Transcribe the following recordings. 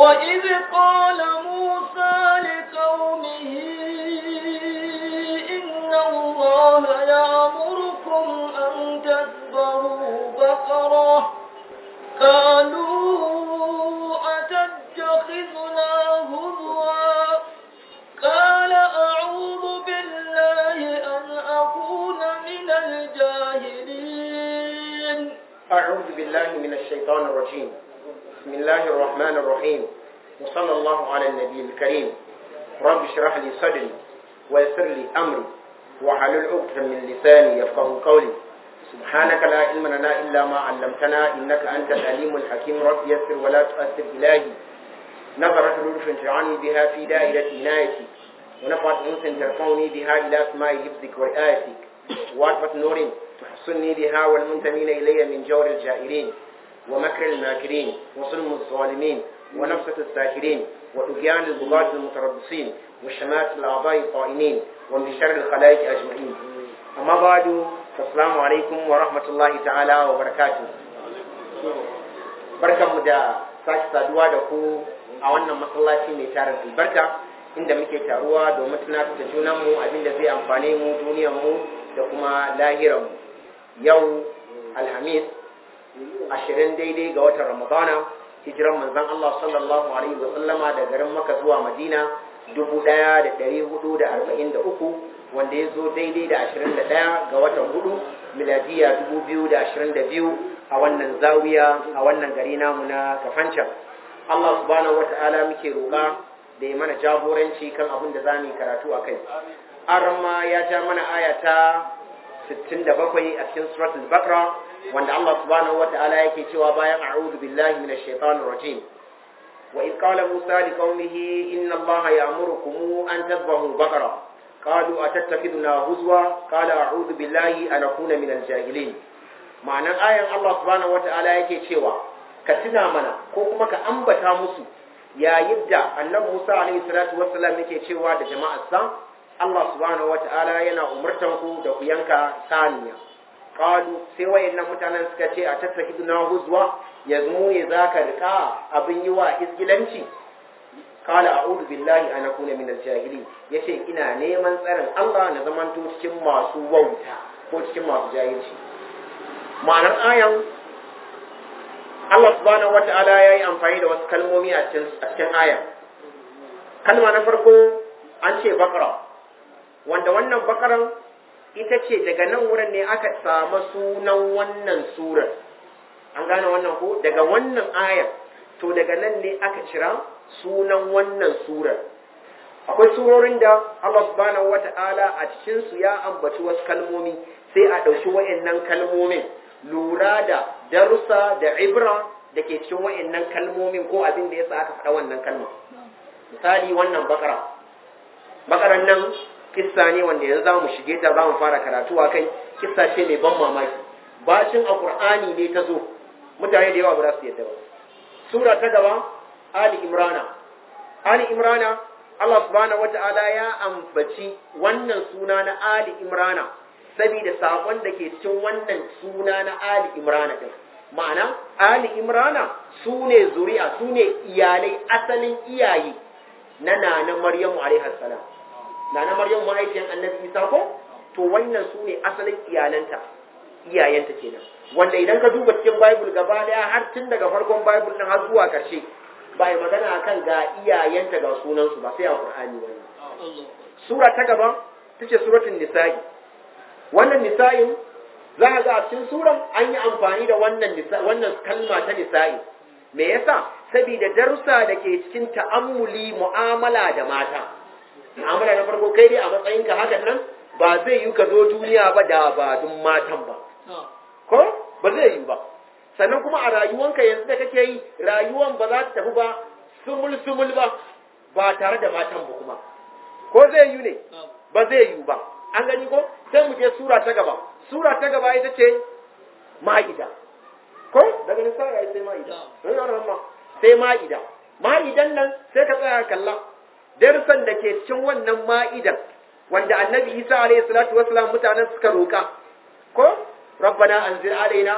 وإذ قال موسى لقومه إن الله يأمركم أن تذبحوا بقرة قالوا أتتخذنا هزوا قال أعوذ بالله أن أكون من الجاهلين. أعوذ بالله من الشيطان الرجيم. بسم الله الرحمن الرحيم، وصلى الله على النبي الكريم. رب اشرح لي صدري ويسر لي أمري واحلل عقدة من لساني يفقهوا قولي. سبحانك لا علم لنا إلا ما علمتنا إنك أنت العليم الحكيم. رب يسر ولا تؤثر إلهي. نظرت لطف تجعلني بها في دائرة عنايتك، ونفعت أنس ترفعني بها إلى أسماء حفظك وآياتك، وعطفة نور تحصني بها والمنتمين إلي من جور الجائرين ومكر الماكرين وظلم الظالمين ونفسة الساكرين وطغيان البغاة المتربصين وشماتة الأعضاء الطائنين ومن شر الخلائق أجمعين. أما بعد، فالسلام عليكم ورحمة الله تعالى وبركاته. بركة مدى sake saduwa da ku a wannan masallaci mai tarin albarka, inda muke taruwa domin tunatar da junanmu abinda zai amfane mu duniyarmu da kuma lahiranmu. Yau Alhamis 20 daidai ga watan Ramadana, hijiran manzon Allah sallallahu alaihi wa sallama da garin Makka zuwa Madina 1443, wanda ya zo daidai da 21 ga watan 4 miladiya 2022 a wannan zawiya a wannan gari namu na Kafancan. Allah subhanahu wata'ala muke roƙa da ya mana jagoranci kan abin da zamu yi karatu akai. Arma ya ja mana ayata 67 a cikin suratul Baqara, wanda Allah subhanahu wata'ala yake cewa bayan a'udhu billahi minash shaitanir rajim. Wa id qala Musa liqaumihi inna Allaha ya'murukum an tadhbahu baqara qalu atattakhiduna huzwa qala a'udhu billahi an akuna minal jahilin. Ma'anar ayan Allah subhanahu wata'ala yake cewa ka tuna mana ko kuma ka ambata musu yayin da annabi Musa alaihi salatu wassalam yake cewa da jama'arsa Allah subhanahu wata'ala yana umurtan ku da ku yanka saniya. Qalu, sai wayannan mutanen suka ce a tattakiduna huzwa, yanzu mu ya zaka rika abin yi wa isgilanci. Qala a'udhu billahi an akuna minal jahilin. Yace ina neman tsarin Allah na zamanto cikin masu wauta ko cikin masu jahilci. Ma'anar ayan Allah subhanahu wata'ala yayi amfani da wasu kalmomi a cikin ayan. Kalma na farko an ce baqara, wanda wannan baqaran ita ce daga nan wurin ne aka samu sunan wannan surar. An gane wannan ko? Daga wannan ayar, to daga nan ne aka cira sunan wannan surar. Akwai surorin da Allah subhanahu wata'ala a cikin su ya ambaci wasu kalmomi, sai a ɗauki wayannan kalmomin, lura da darussa da ibra da ke cikin wayannan kalmomin ko abin da yasa aka faɗa wannan kalma. Misali wannan bakaran nan kissa ne wanda yanzu zamu shige ta, zamu fara karatu a kai. Kissa ce mai ban mamaki, bacin alqur'ani ne ta zo, mutane da yawa ba za su yadda ba. Sura ta gaba Ali Imrana, Allah subhanahu wata'ala ya ambaci wannan suna na Ali Imrana saboda sakon da ke cikin wannan suna na Ali Imrana din. Ma'ana Ali Imrana sune zuri'a, sune iyalai, asalin iyaye na Nana Maryamu alaiha salam. Nana Maryam mahaifiyar Annabi Isa ko? To wannan su ne asalin iyayenta kenan. Wanda idan ka duba cikin Bible gaba daya har tun daga farkon Bible din har zuwa karshe, ba yi magana akan ga iyayenta ga sunansu ba, sai a Qur'ani wannan. Sura ta gaba tace suratul Nisa'i. Wannan Nisa'in za a ga a cikin suran an yi amfani da wannan kalma ta Nisa'i. Me yasa? Saboda darussa da ke cikin ta'ammuli mu'amala da mata. Mu'amala na farko, kai dai a matsayinka hakan nan ba zai yi ka zo duniya ba da ba dun matan ba, ko ba zai yi ba. Sannan kuma a rayuwanka yanzu da kake yi, rayuwan ba za ta tafi ba sumul ba tare da matan ba kuma, ko zai yi ne? Ba zai yi ba. An gani ko? Sai mu je sura ta gaba. Sura ta gaba ita ce Ma'ida, ko daga Nisa'i sai Ma'ida, sai Ma'ida. Ma'idan nan sai ka tsaya kalla darsan da ke cikin wannan ma'idan, wanda Annabi Isa alayhi salatu wassalam mutanen suka roka, ko rabbana anzil alaina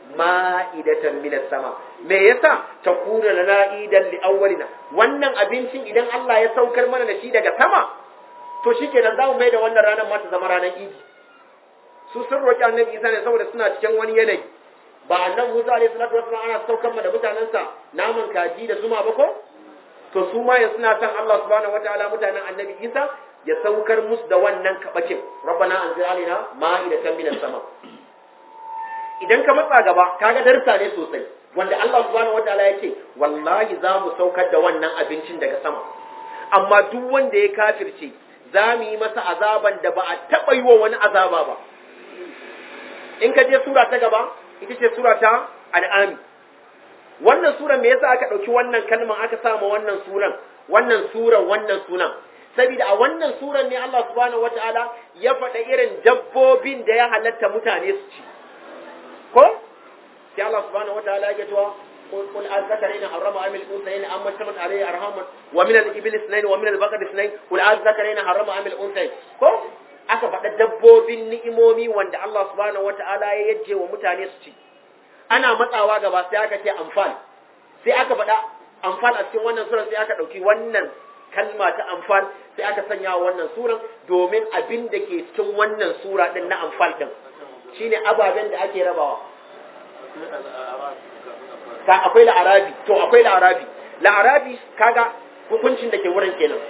ma'idatan minas sama. Me yasa takuna lana idan li awwalina, wannan abincin idan Allah ya saukar mana da shi daga sama to shikenan za mu mai da wannan ranar ma ta zama ranar idi. Su sun roki annabi Isa ne saboda suna cikin wani yanayi, ba annabi Musa alaihi salatu wasallam ana saukar ma da mutanensa naman kaji da zuma ba ko? To su ma yanzu suna san Allah subhanahu wataala mutanen annabi Isa ya saukar musu da wannan kabacin, rabbana anzil alaina ma'idatan minas sama. Idan ka matsa gaba kaga darsa ne sosai wanda Allah subhanahu wataala ya ce wallahi za mu saukar da wannan abincin daga sama, amma duk wanda ya kafirce za mu yi masa azaban da ba a taɓa yi wa wani azaba ba. In ka je sura ta gaba ita ce sura ta al'ami. Wannan suran me yasa aka ɗauki wannan kalman aka sama wannan sunan? Saboda a wannan suran ne Allah subhanahu wataala ya faɗa irin dabbobin da ya halatta mutane su ci. Ko? Sai Allah subhanahu wataala ya cewa قل أذكرين حرم أم الأنثيين أما اشتملت عليه أرحام ومن الإبل اثنين ومن البقر اثنين قل أذكرين حرم أم الأنثيين. ko aka faɗa dabbobin ni'imomi wanda Allah subhanahu wataala ya yajje wa mutane su ci. Ana matsawa gaba sai aka ce amfal, sai aka faɗa amfal a cikin wannan sura, sai aka ɗauki wannan kalma ta amfal sai aka sanya wa wannan suran domin abin da ke cikin wannan sura din na amfal din shine ababen da ake rabawa. Akwai la'arabi, to akwai la'arabi. La'arabi kaga hukuncin da ke wurin kenan.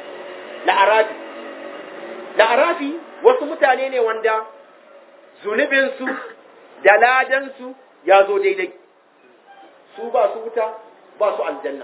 La'arabi wasu mutane ne wanda zunubinsu da ladansu ya zo daidai. Su ba su wuta, ba su aljanna.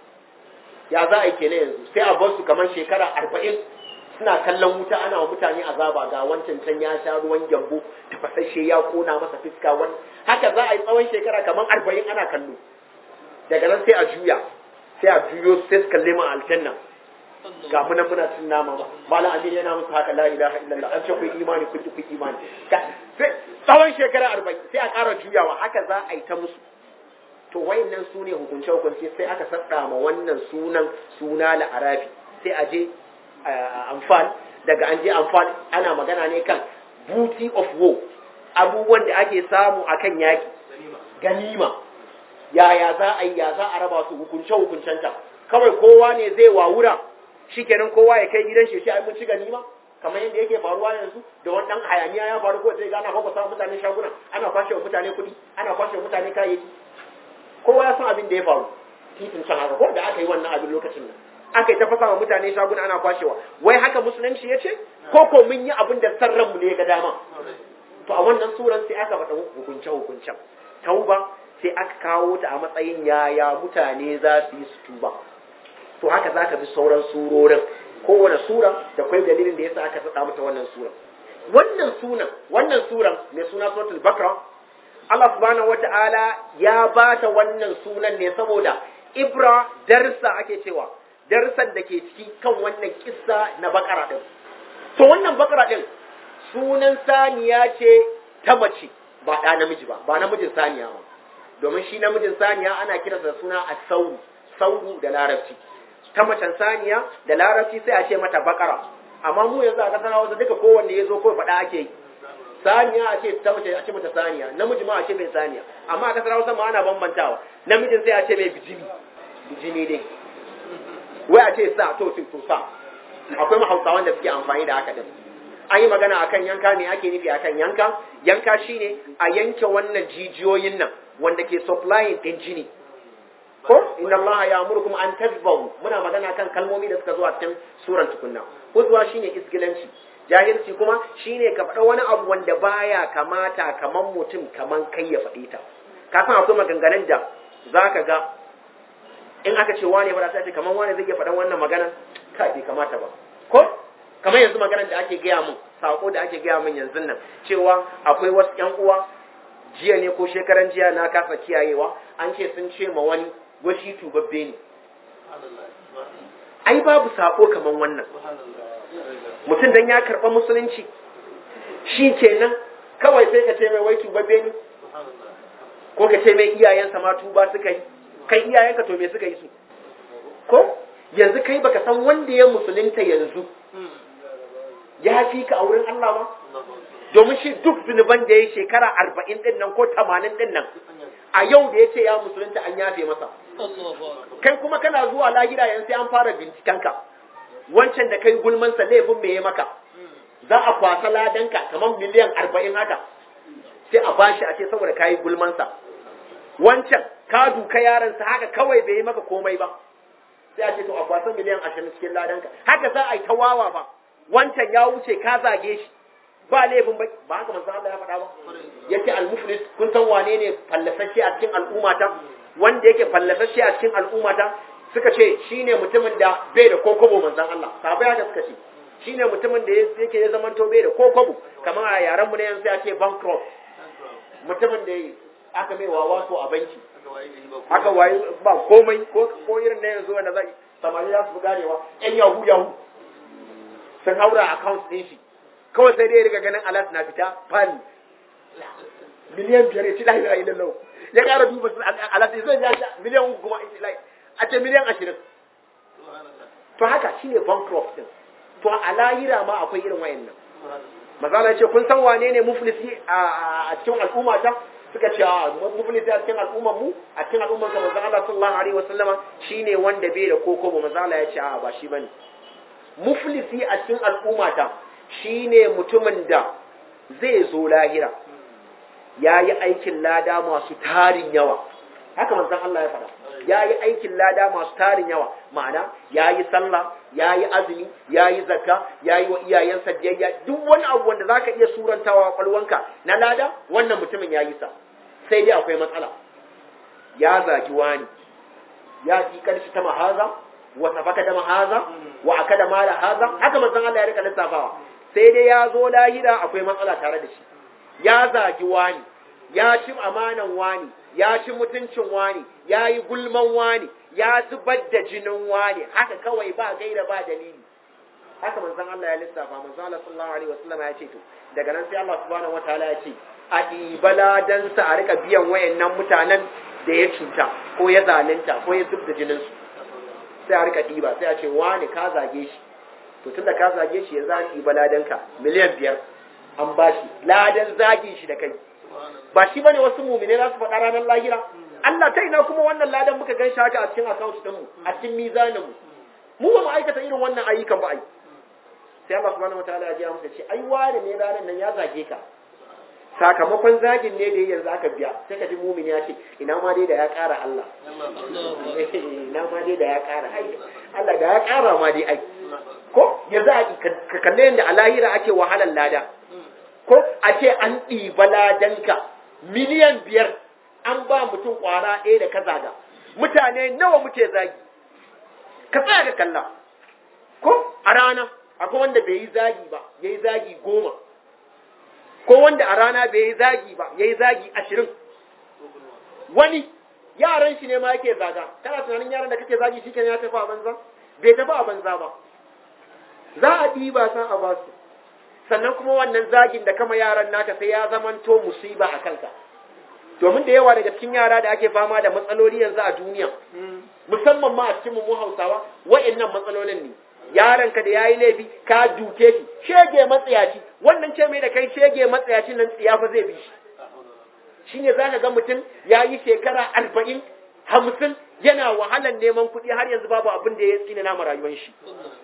Ya za a yi kenan yanzu, sai a bar su kamar shekara 40 suna kallon wuta ana wa mutane azaba, ga wancan can ya sha ruwan gyambo, tafasashe ya kona masa fiska wani. Haka za a yi tsawon shekara kamar 40 ana kallo. Daga nan sai a juyo sai su kalle mu aljanna. Ga mu nan muna cin nama ba. Malam Aminu yana musu haka la ilaha illallah, an ce ku imani ku imani. Sai tsawon shekara 40 sai a ƙara juyawa, haka za a yi ta musu. To wayannan su ne hukunce sai aka sadda ma wannan suna la'arafi. Sai a je amfan, daga an je amfan ana magana ne kan booty of war, abubuwan da ake samu akan yaki, ganima. Yaya za a yi, ya za a raba su, hukuncenta. Kawai kowa ne zai wawura, shikenan kowa ya kai gidan shi sai mun ci ganima, kamar yadda yake faruwa yanzu da wannan hayaniya ya faru, ko sai ga ana kwakwasa mutane shaguna, ana kwashe mutane kuɗi, ana kwashe mutane kayayyaki. Kowa ya san abin da ya faru titin can haka, ko da aka yi wannan abin lokacin nan aka yi ta fasa wa mutane shaguna ana kwashewa. Wai haka musulunci ya ce, ko mun yi abin da san ranmu ne ya ga dama. To a wannan suran sai aka faɗa hukuncen tauba, sai aka kawo ta a matsayin yaya mutane za su yi su tuba. To haka za ka bi sauran surorin, kowane sura da kwai dalilin da yasa aka faɗa mata wannan suran. Wannan suran mai suna suratul Baqara, Allah subhanahu wata'ala ya bata wannan sunan ne saboda ibra, darsa ake cewa, darsan da ke ciki kan wannan kissa na Baqara din. To wannan Baqara din sunan saniya ce ta mace, ba ɗa namiji ba namijin saniya ba. Domin shi namijin saniya ana kiransa da suna sauru da larabci. Ta macen saniya da larabci sai a ce mata Baqara. Amma mu yanzu a kasar Hausa duka kowanne ya zo ko faɗa ake yi. Saniya a ce ta mace a ce mata saniya, namiji ma a ce mai saniya. Amma a kasar Hausa ma ana bambantawa. Namijin sai a ce mai bijimi dai. Wai a ce sa to sa. Akwai mahausawan da suke amfani da haka din. An yi magana akan yanka, me ake nufi akan yanka? Yanka shine a yanke wannan jijiyoyin nan wanda ke supplying din jini. Ko inna Allah ya'murukum an tazbahu, muna magana kan kalmomi da suka zo a cikin suran tukunna. Huzwa shine isgilanci, jahilci kuma shine ka faɗa wani abu wanda baya kamata kaman mutum kaman kai ya faɗi ta. Ka san akwai maganganun da zaka ga in aka ce wane ba sai ce kaman wane zai iya faɗan wannan magana, ka bai kamata ba. Ko kamar yanzu maganar da ake gaya mun, sako da ake gaya mun yanzu nan cewa akwai wasu ƴan uwa jiya ne ko shekaran jiya na kasa kiyayewa, an ce sun ce ma wani washi tubabbe ne. Ai babu sako kaman wannan. Mutum dan ya karɓa musulunci shi kenan kawai sai ka ce mai wai tubabbe ne, ko ka ce mai iyayensa ma tuba suka yi. Kai iyayenka to me suka yi su? Ko yanzu kai baka san wanda ya musulunta yanzu ya fi ka a wurin Allah ba? domin shi duk zunuban da ya shekara 40 din nan ko 80 din nan a yau da ya ce ya musulunta an yafe masa. Kai kuma kana zuwa lahira yanzu sai an fara bincikenka, wancan da kai gulmansa laifin me ya maka, za a kwasa ladanka kamar miliyan 40 haka, sai a bashi a ce saboda kayi gulmansa. Wancan ka duka yaransa haka kawai bai yi maka komai ba, sai a ce to a kwasa miliyan 20 cikin ladanka. Haka za a yi ta wawa ba, wancan ya wuce ka zage shi ba laifin ba haka manzo Allah ya faɗa ba. Yace al-muflis, kun san wane ne fallasacce a cikin al'ummata? Wanda yake fallasacce a cikin al'ummata suka ce shine mutumin da bai da kokobo. Manzon Allah sahabbai haka suka ce shine mutumin da yake ya zamanto bai da kokobo, kamar a yaran mu ne yanzu ya ce bankrupt, mutumin da aka mai wawa so a banki, aka waye ba komai, ko irin na yanzu wanda zai samari za su ganewa yan yahu sun haura account din shi, kawai sai dai ya riga ganin alat na fita fali miliyan 5 ya ci la ilaha illallah, ya ƙara duba alat zai ya miliyan 3 kuma a ce miliyan 20. To haka shine bankrupt din. To a lahira ma akwai irin wayannan. Mazala ya ce kun san wane ne muflisi a cikin al'umma ta? Suka ce muflisi a cikin al'ummar mu, a cikin al'ummar ka manzon Allah sallallahu alaihi wasallama shine wanda bai da kokobo. Mazala ya ce ba shi bane. Muflisi a cikin al'umma ta shine mutumin da zai zo lahira yayi aikin lada masu tarin yawa. Haka manzon Allah ya faɗa. Yayi aikin lada masu tarin yawa, ma'ana yayi sallah, yayi azumi, yayi zakka, yayi wa iyayensa biyayya, duk wani abu wanda zaka iya surantawa kwalwanka na lada, wannan mutumin yayi sa. Sai dai akwai matsala. Ya zagi wani, ya fi karshi ta mahaza, wa safaka da mahaza, wa akada mala haza, haka manzon Allah ya rika lissafawa. Sai dai ya zo lahira akwai matsala tare da shi. Ya zagi wani, ya ci amanan wani, ya ci mutuncin wani, ya yi gulman wani, ya zubar da jinin wani, haka kawai ba gaira ba dalili. Haka manzon Allah ya lissafa, manzon Allah sallallahu alaihi wasallam ya ce to daga nan sai Allah subhanahu wataala ya ce a ibaladan sa a rika biyan wayannan mutanen da ya cuta ko ya zalunta ko ya zubda jinin su. Sai a rika diba, sai a ce wani ka zage shi. To tunda ka zage shi ya zani ibaladan ka miliyan 5 an bashi ladan zagin shi da kai. Ba shi bane wasu mu'mine za su faɗa ranar lahira. Allah ta ina kuma wannan ladan muka gan shi haka a cikin account din mu, a cikin mizanin mu. Mu ba mu aikata irin wannan ayyukan ba ai. Sai Allah subhanahu wataala ya ji amsa ce ai wani ne ranar nan ya zage ka. Sakamakon zagin ne da yanzu aka biya. Sai ka ji mu'mini ya ce ina ma dai da ya ƙara Allah. Ina ma dai da ya ƙara ai. Allah da ya ƙara ma dai ai. Ko yanzu ka kalle yanda a lahira ake wahalar lada. Ko a ce an ɗiba ladanka miliyan 5 an ba mutum ƙwara ɗaya da ka zaga, mutane nawa muke zagi, ka tsaya ka kalla. Ko a rana akwai wanda bai yi zagi ba ya yi zagi 10, ko wanda a rana bai yi zagi ba ya yi zagi 20. Wani yaran shi ne ma yake zaga, kana tunanin yaran da kake zagi shi ke ya tafi a banza? Bai tafi a banza ba, za a ɗiba san a basu. Sannan kuma wannan zagin da kama yaran naka sai ya zamanto musiba a kanka. Domin da yawa daga cikin yara da ake fama da matsaloli yanzu a duniya, musamman ma a cikin mu Hausawa, wa'annan matsalolin ne. Yaranka da yayi laifi ka duke shi, shege matsayaci, wannan ce mai da kai shege matsayacin nan tsiyafa zai bi shi. Shine zaka ga mutum yayi shekara 40, 50 yana wahalan neman kuɗi har yanzu babu abin da ya tsina na rayuwar shi.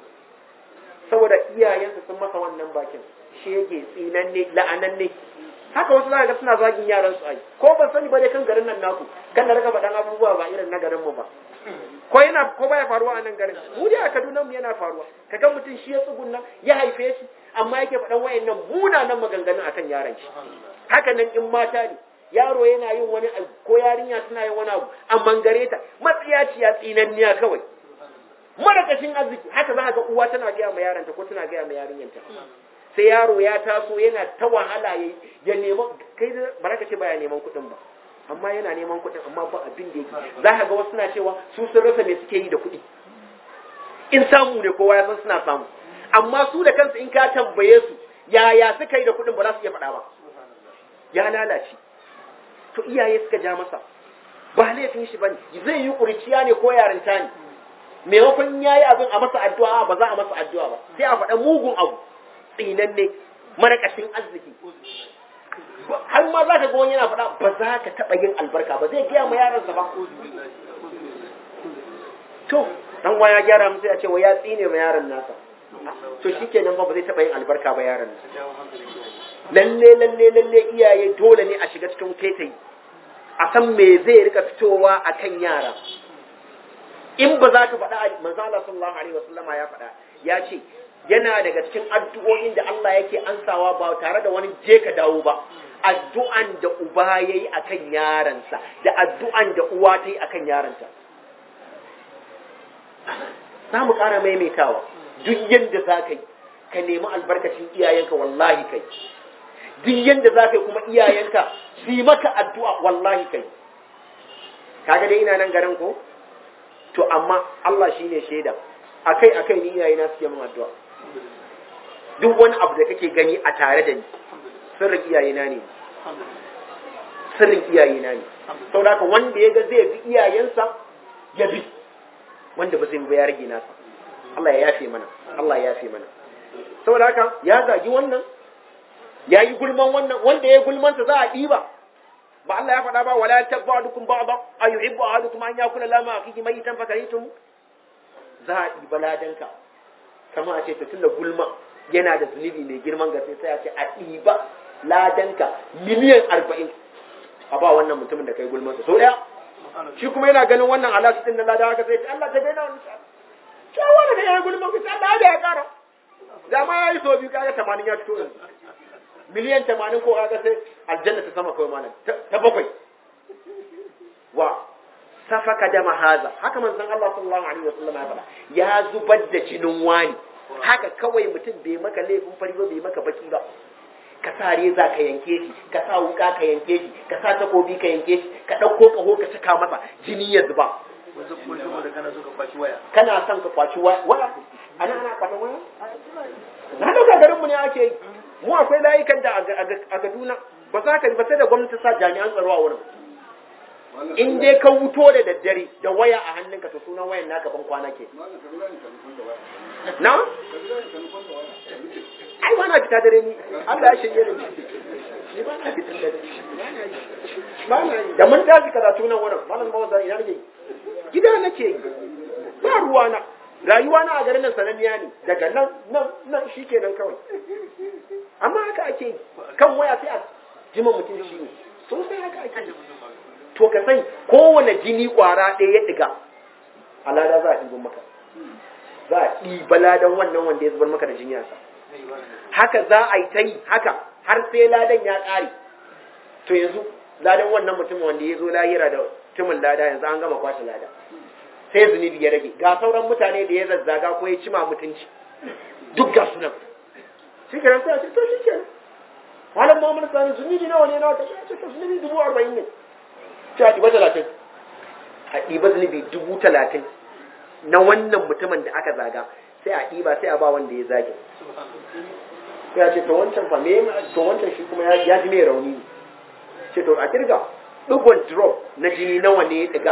Saboda iyayensa sun masa wannan bakin, shege tsinanne la'ananne. Haka wasu zaka ga suna zagin yaran su ai, ko ban sani ba dai kan garin nan naku, kan da raka faɗan abubuwa ba irin na garin mu ba. Ko baya faruwa a nan garin, mu dai a Kaduna mu yana faruwa. Kaga mutum shi ya tsugunna ya haife shi, amma yake faɗan wayannan munanan maganganun akan yaran shi. Haka nan in mata ne, yaro yana yin wani abu ko yarinya tana yin wani abu, an mangare ta, matsiyaciya tsinanniya kawai. Marakashin arziki, haka za ga uwa tana gaya ma yaranta ko tana gaya ma yarinyanta. Sai yaro ya taso yana ta wahala ya nema, kai da baraka ce baya neman kuɗin ba, amma yana neman kuɗin amma ba abin da yake. Za ka ga wasu suna cewa su sun rasa me suke yi da kuɗi. In samu ne kowa ya san suna samu, amma su da kansu in ka tambaye su yaya suka yi da kuɗin ba za su iya faɗa ba. Ya lalace. To iyaye suka ja masa, ba laifin shi bane, zai yi ƙuriciya ne ko yarinta ne. Maimakon ya yi abin a masa addu'a ba za a masa addu'a ba, sai a faɗa mugun abu tsinanne mara kashin arziki har ma za ka ga wani yana faɗa ba za ka taɓa yin albarka ba zai gaya ma yaransa ba to dan wa ya gyara musu ya ce wa ya tsine ma yaron nasa to shikenan ba zai taɓa yin albarka ba yaron nan lalle iyaye dole ne a shiga cikin taitayi a san me zai rika fitowa akan yara in ba za ka faɗa manzo Allah sallallahu alaihi wasallama ya faɗa ya ce yana daga cikin addu'o'in da Allah yake ansawa ba tare da wani je ka dawo ba addu'an da uba yayi akan yaransa da addu'an da uwa ta yi akan yaranta za mu ƙara maimaitawa duk yadda za ka yi ka nemi albarkacin iyayenka wallahi kai duk yadda za ka yi kuma iyayenka su yi maka addu'a wallahi kai kaga dai ina nan garin ko to amma Allah shine shaida akai ni iyayena suke min addu'a duk wani abu da kake gani a tare da ni sirrin iyayena ne saboda haka wanda ya ga zai bi iyayensa ya bi wanda ba zai bi ya rage nasa Allah ya yafe mana saboda haka ya zagi wannan ya yi gulman wannan wanda ya gulmanta za a ɗiba ba Allah ya faɗa ba wala tabbadukum ba'da ayuhibbu ahadukum an yakula lama akiki mayitan fakaritum za a ɗiba ladanka kama a ce ta tunda gulma yana da zunubi mai girman gaske sai a ce a ɗiba ladanka miliyan 40 a ba wannan mutumin da kai gulmansa so ɗaya shi kuma yana ganin wannan alaƙa din na lada haka sai Allah ta daina wani shawara da ya gulman ka Allah ya ƙara zama ya yi so biyu kaga 80 ya fito yanzu miliyan 80 ko kaga sai aljanna ta sama kawai malam ta bakwai wa safaka da mahaza haka manzon Allah sallallahu alaihi wasallam ya faɗa ya zubar da jinin wani haka kawai mutum bai maka laifin fari ba bai maka baki ba ka sa reza ka yanke shi ka sa wuka ka yanke shi ka sa takobi ka yanke shi ka ɗauko ƙaho ka saka masa jini ya zuba kana son ka kwaci waya ana kwatan waya na dauka garinmu ne ake yi mu akwai layukan da a Kaduna ba za ka ba sai da gwamnati sa jami'an tsaro a wurin in dai ka wuto da daddare da waya a hannunka to sunan wayan naka ban kwana ke na ai ba na fita dare ni Allah ya shirye ni ni ba na fita dare ba na da mun tashi karatu nan wurin malam mawaza ina nake gida nake ba ruwa na rayuwa na a garin nan sananniya ne daga nan shikenan kawai amma haka ake kan waya sai a jima mutum shi ne sosai haka ake to ka sani kowane jini kwara ɗaya ya ɗiga alada za a ɗiban maka za a ɗiba ladan wannan wanda ya zubar maka da jini yasa haka za a yi ta yi haka har sai ladan ya ƙare to yanzu ladan wannan mutumin wanda ya zo lahira da tumin lada yanzu an gama kwashe lada sai zunubi ya rage ga sauran mutane da ya zazzaga ko ya cima mutunci duk ga sunan shi kenan sai a ce to shi kenan malam Muhammad Sani zunubi nawa ne nawa ta ce to zunubi 40,000 ne sai a ɗiba 30 a ɗiba zunubi 30,000 na wannan mutumin da aka zaga sai a ɗiba sai a ba wanda ya zage sai a ce to wancan fa me to wancan shi kuma ya ji mai rauni ne ce to a kirga ɗigon drop na jini nawa ne ya ɗiga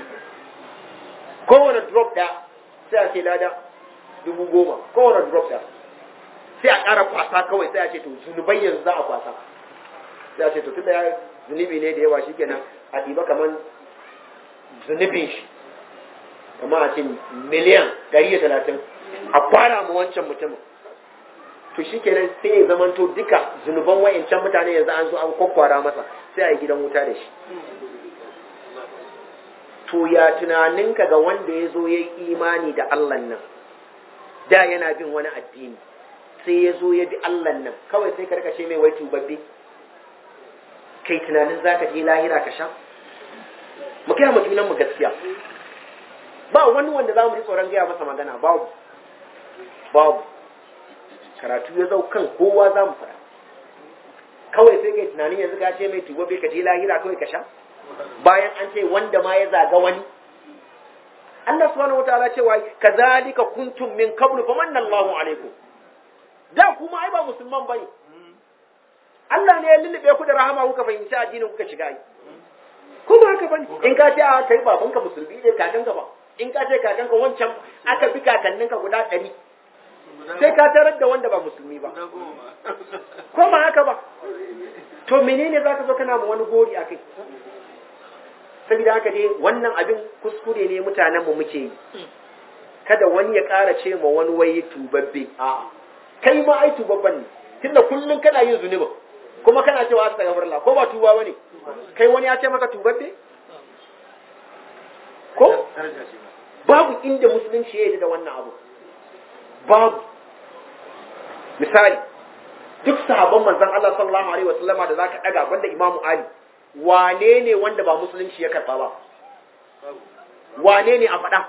kowane drop ɗaya sai a ce lada 10,000 kowane drop ɗaya sai a ƙara kwasa kawai sai a ce to zunubai yanzu za a kwasa sai a ce to tunda ya zunubi ne da yawa shikenan a ɗiba kamar zunubin shi kamar a ce miliyan 130 a fara mu wancan mutumin to shikenan sai ya zamanto duka zunuban wayancan mutane yanzu an zo an kwakwara masa sai a yi gidan wuta da shi to ya tunaninka ga wanda ya zo ya yi imani da Allah nan da yana bin wani addini sai ya zo ya bi Allah nan kawai sai karkashe mai wai tubabbe kai tunanin za ka je lahira ka sha mu kira mutunan mu gaskiya ba wani wanda za mu yi tsoron gaya masa magana babu karatu ya zau kan kowa za mu fara kawai sai kai tunanin yanzu ka ce mai tubabbe ka je lahira kawai ka sha bayan an ce wanda ma ya zaga wani Allah subhanahu wataala cewa kazalika kuntum min qablu famanna Allahu alaikum da kuma ai ba musulman bane Allah ne ya lullube ku da rahama kuka fahimci addinin kuka shiga yi kuma haka bane in ka ce a kai babanka musulmi ne kakanka ba in ka ce kakanka wancan aka bi kakanninka guda 100 sai ka tarar da wanda ba musulmi ba ko ba haka ba to menene zaka zo kana ma wani gori akai saboda haka dai wannan abin kuskure ne mutanen mu muke yi kada wani ya ƙara ce ma wani wai tubabbe a kai ma ai tubabban ne tunda kullun kana yin zunubi kuma kana cewa astaghfirullah ko ba tuba bane kai wani ya ce maka tubabbe ko babu inda musulunci ya yi da wannan abu babu misali duk sahabban manzon Allah sallallahu alaihi wasallama da zaka daga banda Imam Ali wane ne wanda ba musulunci ya karba ba wane ne a faɗa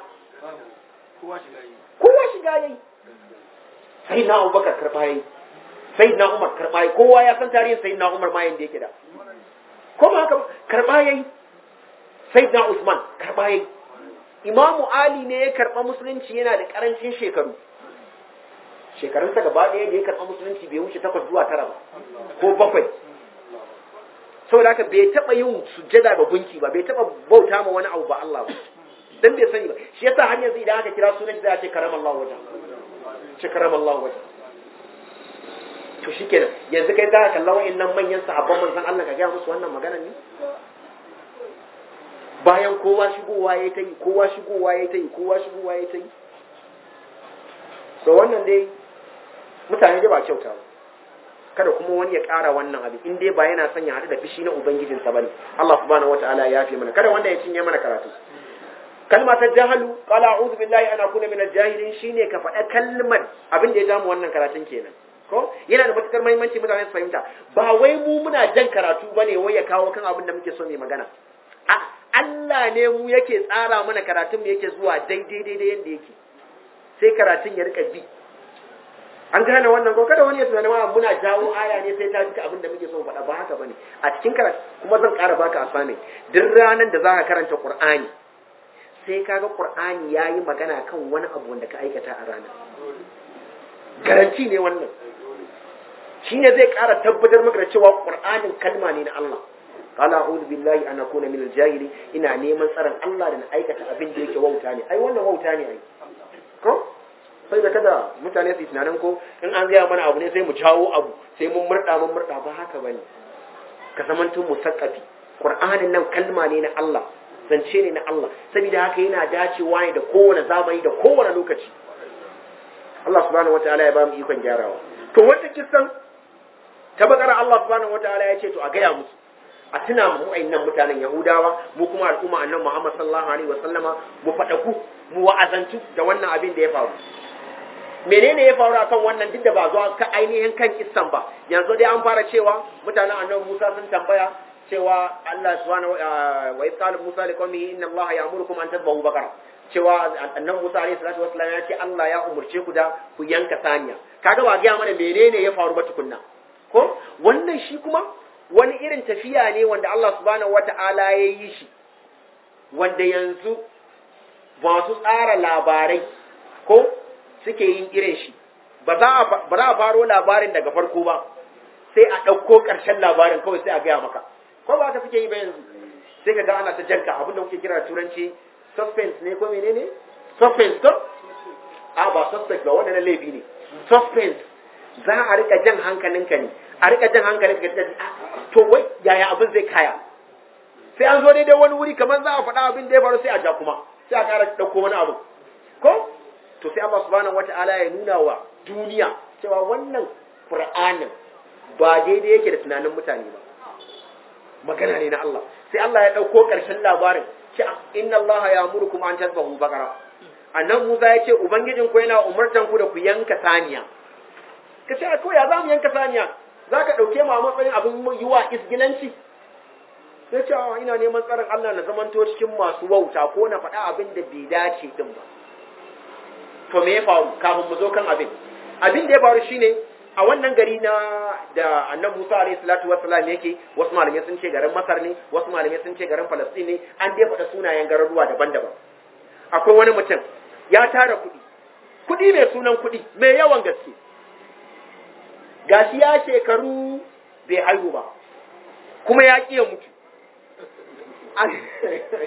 kowa shiga yayi sai na Abubakar karba yayi sai na Umar karba yayi kowa ya san tarihin sai na Umar ma yanda yake da ko ba haka karba yayi sai na Usman karba yayi Imamu Ali ne ya karba musulunci yana da karancin shekaru shekarunsa gaba ɗaya da ya karba musulunci bai wuce 8 zuwa 9 ba ko 7 saboda haka bai taɓa yin sujjada ga gunki ba bai taɓa bauta ma wani abu ba Allah ba dan bai sani ba shi yasa har yanzu idan aka kira sunan sai a ce karamallahu wajha ce karamallahu wajha to shikenan yanzu kai za ka kalla wa'annan manyan sahabban manzon Allah ka ga musu wannan magana ne bayan kowa shigowa yayi ta yi kowa shigowa yayi ta yi kowa shigowa yayi ta yi so wannan dai mutane da ba kyauta ba kada kuma wani ya ƙara wannan abin in dai ba yana son ya haɗu da fishi na ubangijinsa bane Allah subhanahu wataala ya yafe mana kada wanda ya cinye mana karatu kalma ta jahalu qala a'udhu billahi an akuna min al-jahilin shine ka faɗa kalmar abin da ya jamu wannan karatun kenan ko yana da matukar muhimmanci mutane su fahimta ba wai mu muna jan karatu bane wai ya kawo kan abin da muke so mai magana a Allah ne mu yake tsara mana karatun mu yake zuwa daidai yanda yake sai karatun ya rika bi an gane wannan ko kada wani ya tunani ma muna jawo aya ne sai ta duka abin da muke so faɗa ba haka bane a cikin karatu kuma zan ƙara baka asami duk ranar da zaka karanta Qur'ani sai kaga Qur'ani yayi magana kan wani abu wanda ka aikata a ranar garanti ne wannan shine zai ƙara tabbatar maka da cewa Qur'anin kalma ne na Allah qala a'udhu billahi an akuna min al-jahili ina neman tsaron Allah da na aikata abin da yake wauta ne ai wannan wauta ne ai ko sai da kada mutane su tunanin ko in an gaya mana abu ne sai mu jawo abu sai mun murda ba haka bane ka zamantun musakkafi Qur'anin nan kalma ne na Allah zance ne na Allah saboda haka yana dacewa ne da kowane zamani da kowane lokaci Allah subhanahu wataala ya ba mu ikon gyarawa to wata kissan ta bakara Allah subhanahu wataala ya ce to a gaya musu a tuna mu wayannan mutanen Yahudawa mu kuma al'umma annabi Muhammad sallallahu alaihi wasallama mu fadaku mu wa'azantu da wannan abin da ya faru menene ya faru akan wannan duk da ba zuwa ka ainihin kan kissan ba yanzu dai an fara cewa mutanen annabi Musa sun tambaya cewa Allah subhanahu wa ta'ala Musa li qaumihi inna Allah ya'murukum an tadhbahu baqara cewa annabi Musa alaihi salatu wassalam ya ce Allah ya umurce ku da ku yanka saniya kaga ba ga mana menene ya faru ba tukunna ko wannan shi kuma wani irin tafiya ne wanda Allah subhanahu wata'ala ya yi shi wanda yanzu masu tsara labarai ko suke yin irin shi ba za a faro labarin daga farko ba sai a ɗauko ƙarshen labarin kawai sai a gaya maka ko ba ka suke yi ba yanzu sai ka ga ana ta janka abinda muke kira turanci suspense ne ko menene suspense to a ba suspense ba wannan laifi ne suspense za a rika jan hankalinka ne a rika jan hankalinka to wai yaya abin zai kaya sai an zo daidai wani wuri kamar za a faɗa abin da ya faru sai a ja kuma sai a ƙara ɗauko wani abu ko to sai Allah subhanahu wata'ala ya nuna wa duniya cewa wannan Qur'anin ba daidai yake da tunanin mutane ba magana ne na Allah sai Allah ya ɗauko ƙarshen labarin ce inna Allah ya'murukum an tadhbahu baqara annan Musa ya ce ubangijin ku yana umartan ku da ku yanka saniya ka ce ko ya zamu yanka saniya zaka dauke mu a matsayin abin yiwa isgilanci sai ce ina neman tsarin Allah na zamanto cikin masu wauta ko na faɗa abin da bai dace din ba to me ya faru kafin mu zo kan abin da ya faru shine a wannan gari na da annabi Musa alaihi salatu wassalam yake wasu malamai sun ce garin Masar ne wasu malamai sun ce garin Palestine ne an dai faɗa sunayen garuruwa daban-daban akwai wani mutum ya tara kuɗi mai sunan kuɗi mai yawan gaske gashi ya shekaru bai haihu ba kuma ya ƙiya mutu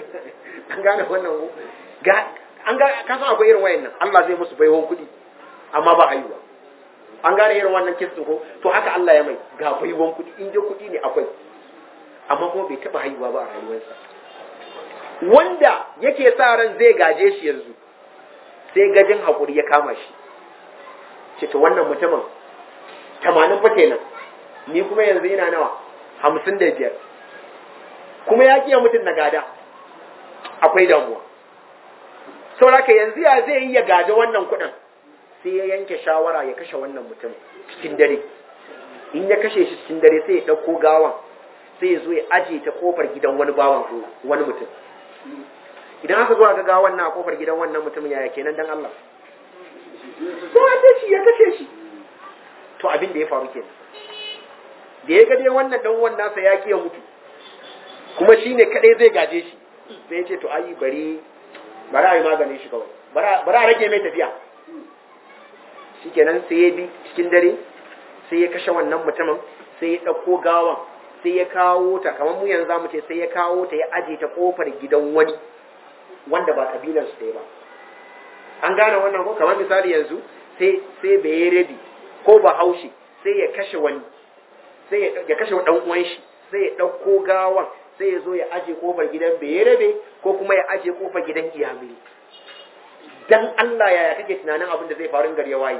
an gane wannan an ga kasan akwai irin wayannan Allah zai musu baiwan kuɗi amma ba haihuwa. An gane irin wannan kisan ko? To haka Allah ya mai ga baiwan kuɗi, in dai kuɗi ne akwai, amma kuma bai taɓa haihuwa ba a rayuwarsa. Wanda yake sa ran zai gaje shi yanzu, sai gajin haƙuri ya kama shi. Ce to wannan mutumin 80 fa kenan, ni kuma yanzu ina nawa 55, kuma ya kiya mutum na gada, akwai damuwa. Sauraka yanzu ya zai yi ya gaje wannan kuɗin, sai ya yanke shawara ya kashe wannan mutum cikin dare. In ya kashe shi cikin dare sai ya ɗauko gawan, sai ya zo ya aje ta kofar gidan wani bawan Allah, wani mutum. Idan aka zo ga gawan na kofar gidan wannan mutumin, yaya kenan dan Allah? Sai shi ya kashe shi. To abin da ya faru kenan. Da ya ga dai wannan dan uwan nasa ya kiya mutu, kuma shine kadai zai gaje shi, sai ya ce to ai bari a yi maganin shi kawai, bari a rage mai tafiya. Shikenan sai ya bi cikin dare, sai ya kashe wannan mutumin, sai ya ɗauko gawan, sai ya kawo ta, kamar mu yanzu zamu ce sai ya kawo ta ya aje ta kofar gidan wani wanda ba kabilar su ɗaya ba. An gane wannan ko? Kamar misali yanzu sai bai rabi ko ba haushi, sai ya kashe wani, sai ya kashe dan uwan shi, sai ya ɗauko gawan, sai ya zo ya aje kofar gidan bai rabe ko kuma ya aje kofar gidan iyamiri. Dan Allah yaya kake tunanin abin da zai faru gari ya waye?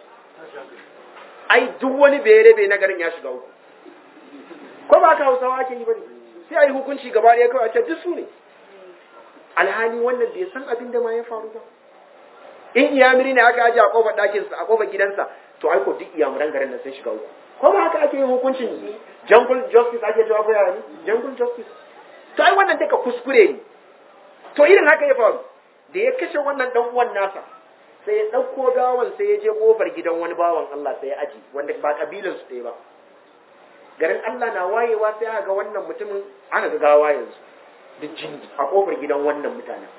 Ai duk wani bai rabe na garin ya shiga uku. Ko ba ka Hausawa ake yi bane? Sai ai hukunci gaba ɗaya kawai a ce duk su ne. Alhali wannan bai san abin da ma ya faru ba. In iyamiri ne aka aje a kofar ɗakinsa, a kofar gidansa, to ai ko duk iyamuran garin nan sun shiga uku. Ko ba haka ake yin hukuncin jungle justice ake cewa ko yara ne? Jungle justice. To ai wannan take kuskure ne. To irin haka ya faru. Da ya kashe wannan dan uwan nasa, sai ya ɗauko gawan, sai ya je kofar gidan wani bawan Allah, sai ya aji, wanda ba kabilan su ɗaya ba. Garin Allah na wayewa sai aka ga wannan mutumin, aka ga gawa yanzu duk jini a kofar gidan wannan mutanen.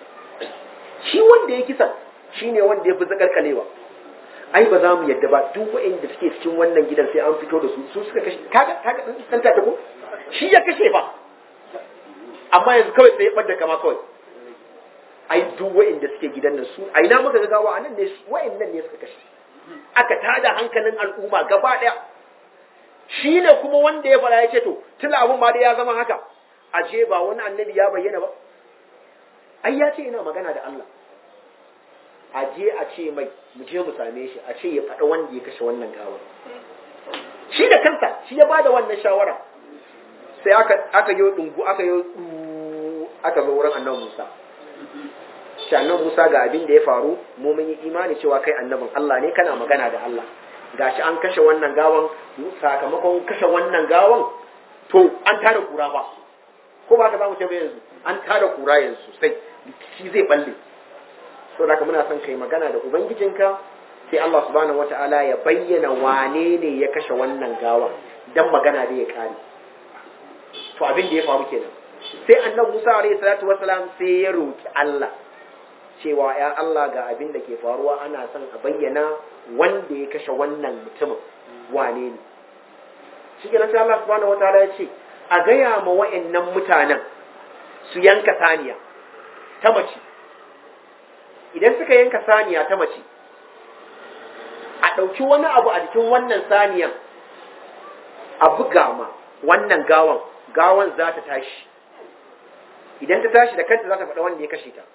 Shi wanda ya kisa shine wanda ya fi zakalkalewa. Ai ba za mu yadda ba, duk waɗanda suke cikin wannan gidan sai an fito da su suka kashe. Kaga dan ta ko? Shi ya kashe ba. Amma yanzu kawai sai ya ɓadda kama kawai. Ai duk waɗanda suke gidan nan su, ai na muka ga gawa anan ne, waɗannan ne suka kashe. Aka tada hankalin al'umma gaba ɗaya. Shi ne kuma wanda ya fara ya ce to tun abun ma da ya zama haka, ashe ba wani annabi ya bayyana ba. Ai ya ce ina magana da Allah. Aje a ce mai mu je mu same shi, a ce ya faɗa wanda ya kashe wannan gawar. Shi da kansa shi ya bada wannan shawara. Sai aka yi dungu aka zo wurin annabi Musa. Shi annabi Musa ga abin da ya faru, mu mun yi imani cewa kai annabin Allah ne, kana magana da Allah. Gashi an kashe wannan gawan, sakamakon kashe wannan gawan to an tada kura ba. Ko ba ka za mu ce ba yanzu an tada kura yanzu sai shi zai balle. So da muna son kai magana da ubangijinka, sai Allah subhanahu wata'ala ya bayyana wane ne ya kashe wannan gawa dan magana da ya kare. To abin da ya faru kenan, sai annabi Musa alaihi salatu wasalam sai ya roki Allah cewa ya Allah ga abin da ke faruwa, ana son a bayyana wanda ya kashe wannan mutumin wane ne. Shi kenan sai Allah subhanahu wata'ala ya ce a gaya ma wa'annan mutanen su yanka saniya ta mace. Idan suka yanka saniya ta mace, a ɗauki wani abu a jikin wannan saniyan a buga ma wannan gawan za ta tashi. Idan ta tashi da kanta za ta faɗa wanda ya kashe ta.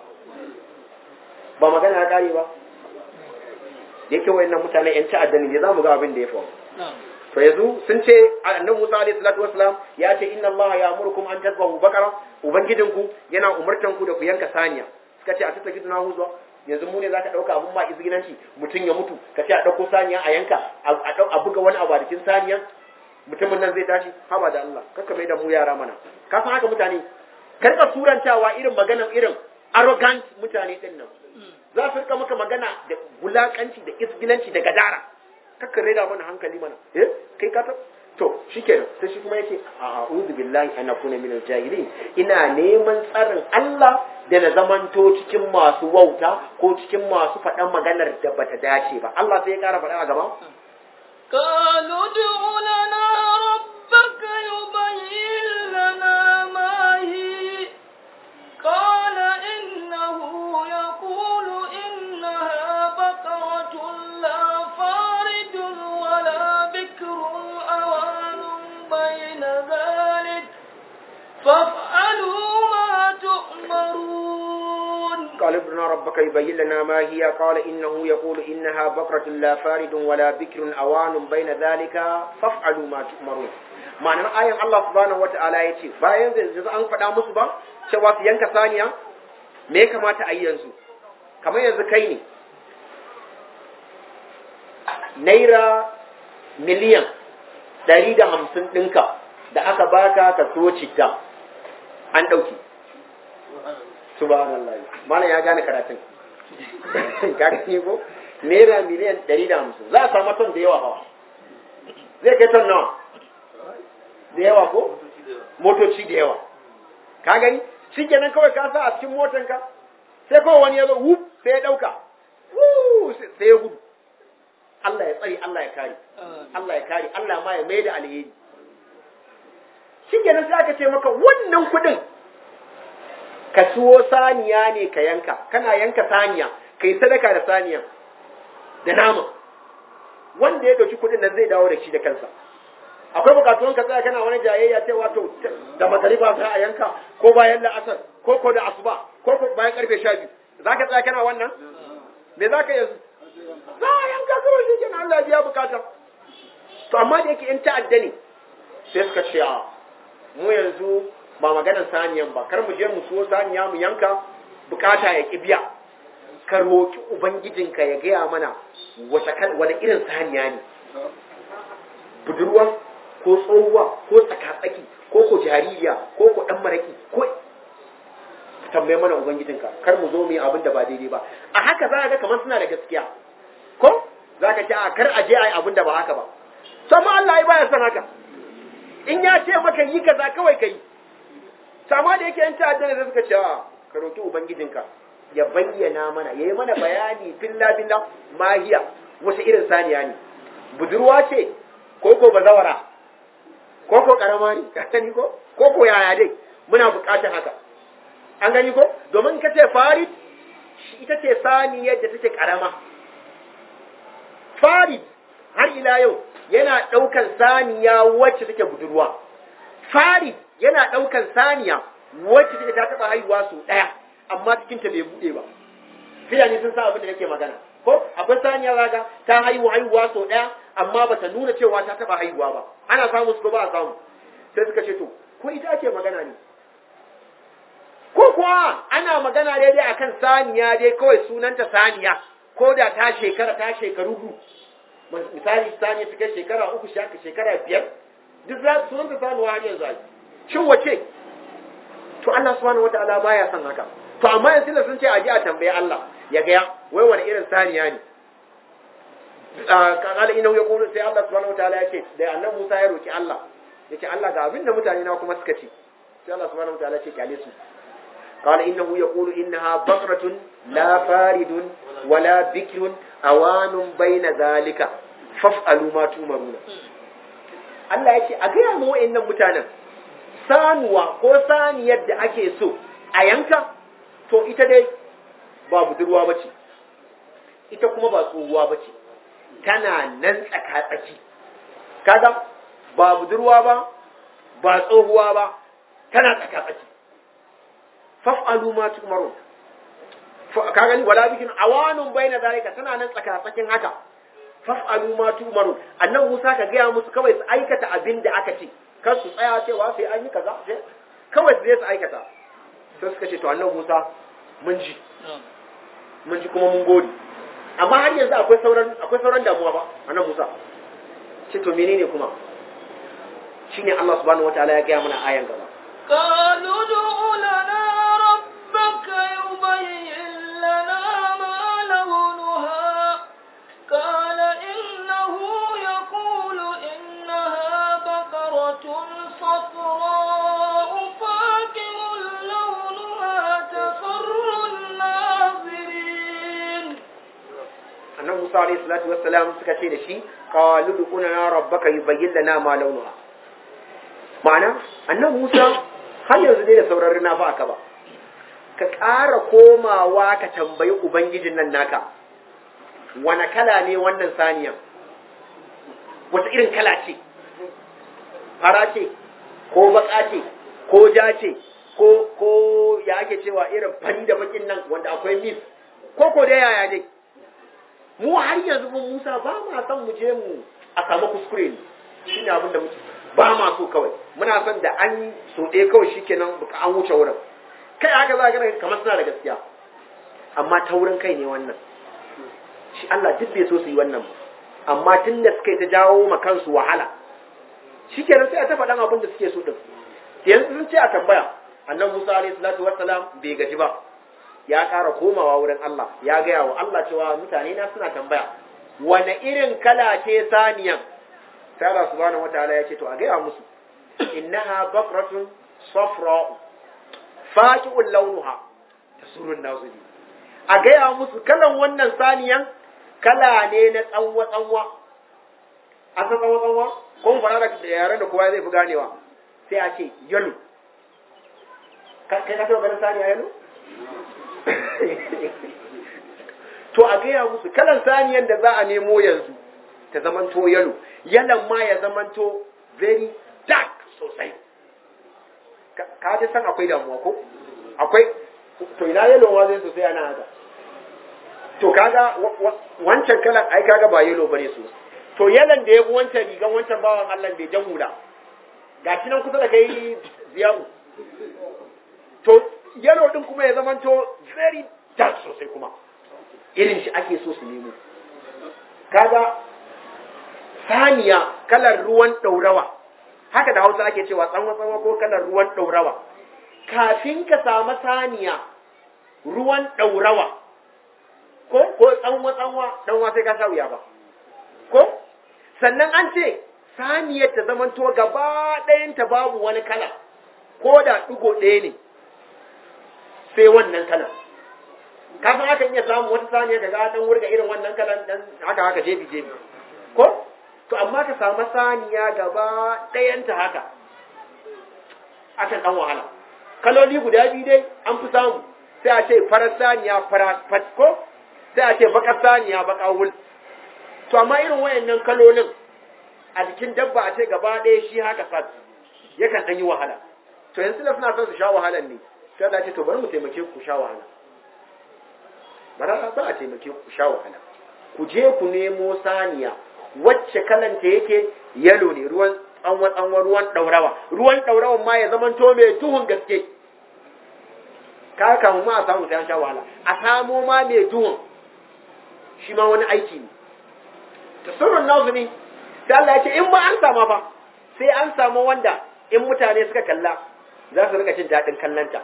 Ba magana ya ƙare ba. Da yake wayannan mutane ‘yan ta'adda ne, za mu ga abin da ya faru. To yanzu sun ce annabi Musa alaihi salatu wasalam ya ce inna Allah ya'murukum an tadbahu bakara, ubangijinku yana umurtan ku da ku yanka saniya. Suka ce a tattaki tuna huzuwa, yanzu mu ne za ka ɗauka abin ma izginanci, mutum ya mutu ka ce a ɗauko saniya a yanka a buga wani abu a jikin saniyan, mutumin nan zai tashi. Haba da Allah, kakka mai da mu yara mana. Ka san haka mutane karka surantawa irin maganan irin arrogant mutane din nan, za su rika maka magana da wulakanci da isginanci da gadara. Kakka raida mana hankali mana, kai ka to shikenan. Sai shi kuma yake a'udhu billahi an akuna minal jahilin, ina neman tsarin Allah da na zamanto cikin masu wauta ko cikin masu faɗan maganar da bata dace ba. Allah sai ya ƙara faɗa a gaba, قالوا ادع لنا ربك يبين لنا ما هي قال إنه يقول إنها بقرة ربك يبين لنا ما هي قال إنه يقول إنها بقرة لا فارد ولا بكر أوان بين ذلك فافعلوا ما تؤمرون ma'anar ayan Allah subhanahu wata'ala ya ce bayan zai an faɗa musu ba cewa su yanka saniya me ya kamata a yi yanzu kamar yanzu kai ne naira miliyan 150 ɗinka da aka baka ka so citta an ɗauki subhanallah malam ya gane karatun gane ko naira miliyan 150 za a samu ton da yawa hawa zai kai ton nawa da yawa ko motoci da yawa ka gani shi kenan kawai ka sa a cikin motanka sai kawai wani ya zo wuf sai ya dauka sai ya gudu Allah ya tsari Allah ya kare Allah ya kare Allah ma ya mai da alheri shi kenan sai aka ce maka wannan kudin ka siyo saniya ne ka yanka kana yanka saniya kai sadaka da saniya da nama wanda ya dauki kudin nan zai dawo da shi da kansa akwai bukatun ka tsaya kana wani jayayya cewa to da magariba za a yanka ko bayan la'asar ko da asuba ko bayan karfe 12 zaka tsaya kana wannan me zaka yanzu za a yanka kawai shi kenan Allah biya bukata to amma da yake in ta'adda ne sai suka ce a mu yanzu ba maganar saniyan ba kar mu je mu so saniya mu yanka bukata ya ki biya ka roki ubangijinka ya gaya mana wani irin saniya ne budurwa ko tsohuwa ko tsakatsaki ko jaririya ko dan maraki ko tambaye mana ubangijinka kar mu zo mu yi abin da ba daidai ba a haka za ka ga kamar suna da gaskiya ko za ka ce a kar a je a yi abin da ba haka ba sama Allah ya baya son haka in ya ce maka yi kaza kawai ka yi sama da yake yan ta'adda da suka ce ka roki ubangijinka ya bayyana mana yayi mana bayani billa mahiya wasu irin saniya ne budurwa ce ko bazawara ko karama ne ka gani ko yaya dai muna bukatar haka an gani ko domin ka ce farid ita ce saniyar da take karama farid har ila yau yana daukan saniya wacce take budurwa farid yana daukan saniya wacce take ta taba haihuwa su daya amma cikin ta bai bude ba filani sun sa abin da yake magana ko akwai saniya zaga ta haihuwa sau daya amma bata nuna cewa ta taba haihuwa ba ana samu su ko ba a samu sai suka ce to ko ita ake magana ne ko kuwa ana magana daidai akan saniya dai kawai sunanta saniya ko da ta shekaru misali saniya ta kai shekara 3 shekara 5 duk za sunanta sanuwa har yanzu ai shin wace to Allah subhanahu wataala baya son haka to amma yanzu da sun ce aje a tambaye Allah ya ga wai wani irin saniya ne kala ina ya kulu sai Allah subhanahu wataala ya ce da annabi Musa ya roki Allah yace Allah ga abin da mutane na kuma suka ce sai Allah subhanahu wataala ya ce kyale su قال إنه يقول إنها بقرة لا فارد ولا بكر أوان بين ذلك فافعلوا ما تؤمرون Allah ya ce a gaya mu wa'annan mutanen sanuwa ko saniyar da ake so a yanka to ita dai ba budurwa bace ita kuma ba tsohuwa bace tana nan tsaka-tsaki kaga ba budurwa ba tsohuwa ba tana tsaka-tsaki faf'alu ma tu'marun ka gani wala bikin awanun baina zalika tana nan tsaka-tsakin haka faf'alu ma tu'marun annan Musa ka gaya musu kawai su aikata abin da aka ce kar su tsaya cewa sai an yi kaza sai kawai su je su aikata sai suka ce to annan Musa mun ji kuma mun gode amma har yanzu akwai sauran damuwa ba annan Musa ce to menene kuma shine Allah subhanahu wataala ya gaya mana ayan gaba qalu du'u lana rabbaka yubayyin lana ma lawnuha qala innahu yaqulu innaha baqaratun safra'u faqihun lawnuha tafarru an-nazirin annabi Musa alayhi salatu wassalam suka ce da shi qalu du'u lana rabbaka yubayyin lana ma lawnuha ma'ana annabi Musa har yanzu dai da sauraron na fa aka ba ka ƙara komawa ka tambayi ubangijin nan naka wani kala ne wannan saniya wata irin kala ce fara ce ko baka ce ko ja ce ko ya ake cewa irin fari da bakin nan wanda akwai mis ko da yaya dai mu har yanzu mun Musa ba ma san mu je mu a samu kuskure ne shine abin da muke ba ma so kawai muna son da an so ɗaya kawai shikenan an wuce wurin kai haka za ka kamar suna da gaskiya amma taurin kai ne wannan shi Allah duk bai so su yi wannan amma tun da suka yi ta jawo ma kansu wahala shikenan sai a ta faɗan abin da suke so din yanzu sun ce a tambaya annabi Musa alaihi salatu wassalam bai gaji ba ya ƙara komawa wurin Allah ya gaya wa Allah cewa mutane na suna tambaya wane irin kala ce saniyan sai Allah subhanahu wataala ya ce to a gaya musu innaha baqratun safra faqi'ul launuha tasurun nazili a gaya musu kalan wannan saniyan kala ne na tsanwa tsanwa a san tsanwa tsanwa ko mu fara da yaren da kowa zai fi ganewa sai a ce yalo kai ka taɓa ganin saniya yalo to a gaya musu kalan saniyan da za a nemo yanzu ta zamanto yalo yalan ma ya zamanto very dark sosai ka ji san akwai damuwa ko akwai to ina yalo ma zai sosai ana haka to kaga wancan kalan ai kaga ba yalo bane sosai to yalan da ya bi wancan rigan wancan bawan Allah bai jan hula ga nan kusa da kai ziyaru to yalo din kuma ya zamanto very dark sosai kuma irin shi ake so su nemo kaga saniya kalar ruwan daurawa haka da Hausa ake cewa tsanwa-tsanwa ko kalar ruwan daurawa kafin ka samu saniya ruwan daurawa ko tsanwa-tsanwa dan sai ka sha wuya ba ko sannan an ce saniyar ta zamanto gaba ɗayan ta babu wani kala ko da ɗigo ɗaya ne sai wannan kalan kafin akan iya samu wata saniya daga dan wurga irin wannan kalan dan haka jefi ko to amma ka samu saniya gaba ɗayanta haka akan dan wahala kaloli guda biyu dai an fi samu sai a ce farar saniya fara ko sai a ce bakar saniya baka wul to amma irin wayannan kalolin a jikin dabba a ce gaba ɗaya shi haka sat yakan dan yi wahala to yanzu da suna son su sha wahalan ne sai Allah ce to bari mu taimake ku sha wahala bara ba a taimake ku sha wahala ku je ku nemo saniya wacce kalanta yake yalo ne ruwan tsanwa ruwan daurawan ma ya zamanto mai duhun gaske ka kamu ma a samu sai an sha wahala a samo ma mai duhun shi ma wani aiki ne tasarrun nazumi sai Allah ya ce in ma an sama ba sai an samu wanda in mutane suka kalla za su rika jin daɗin kallanta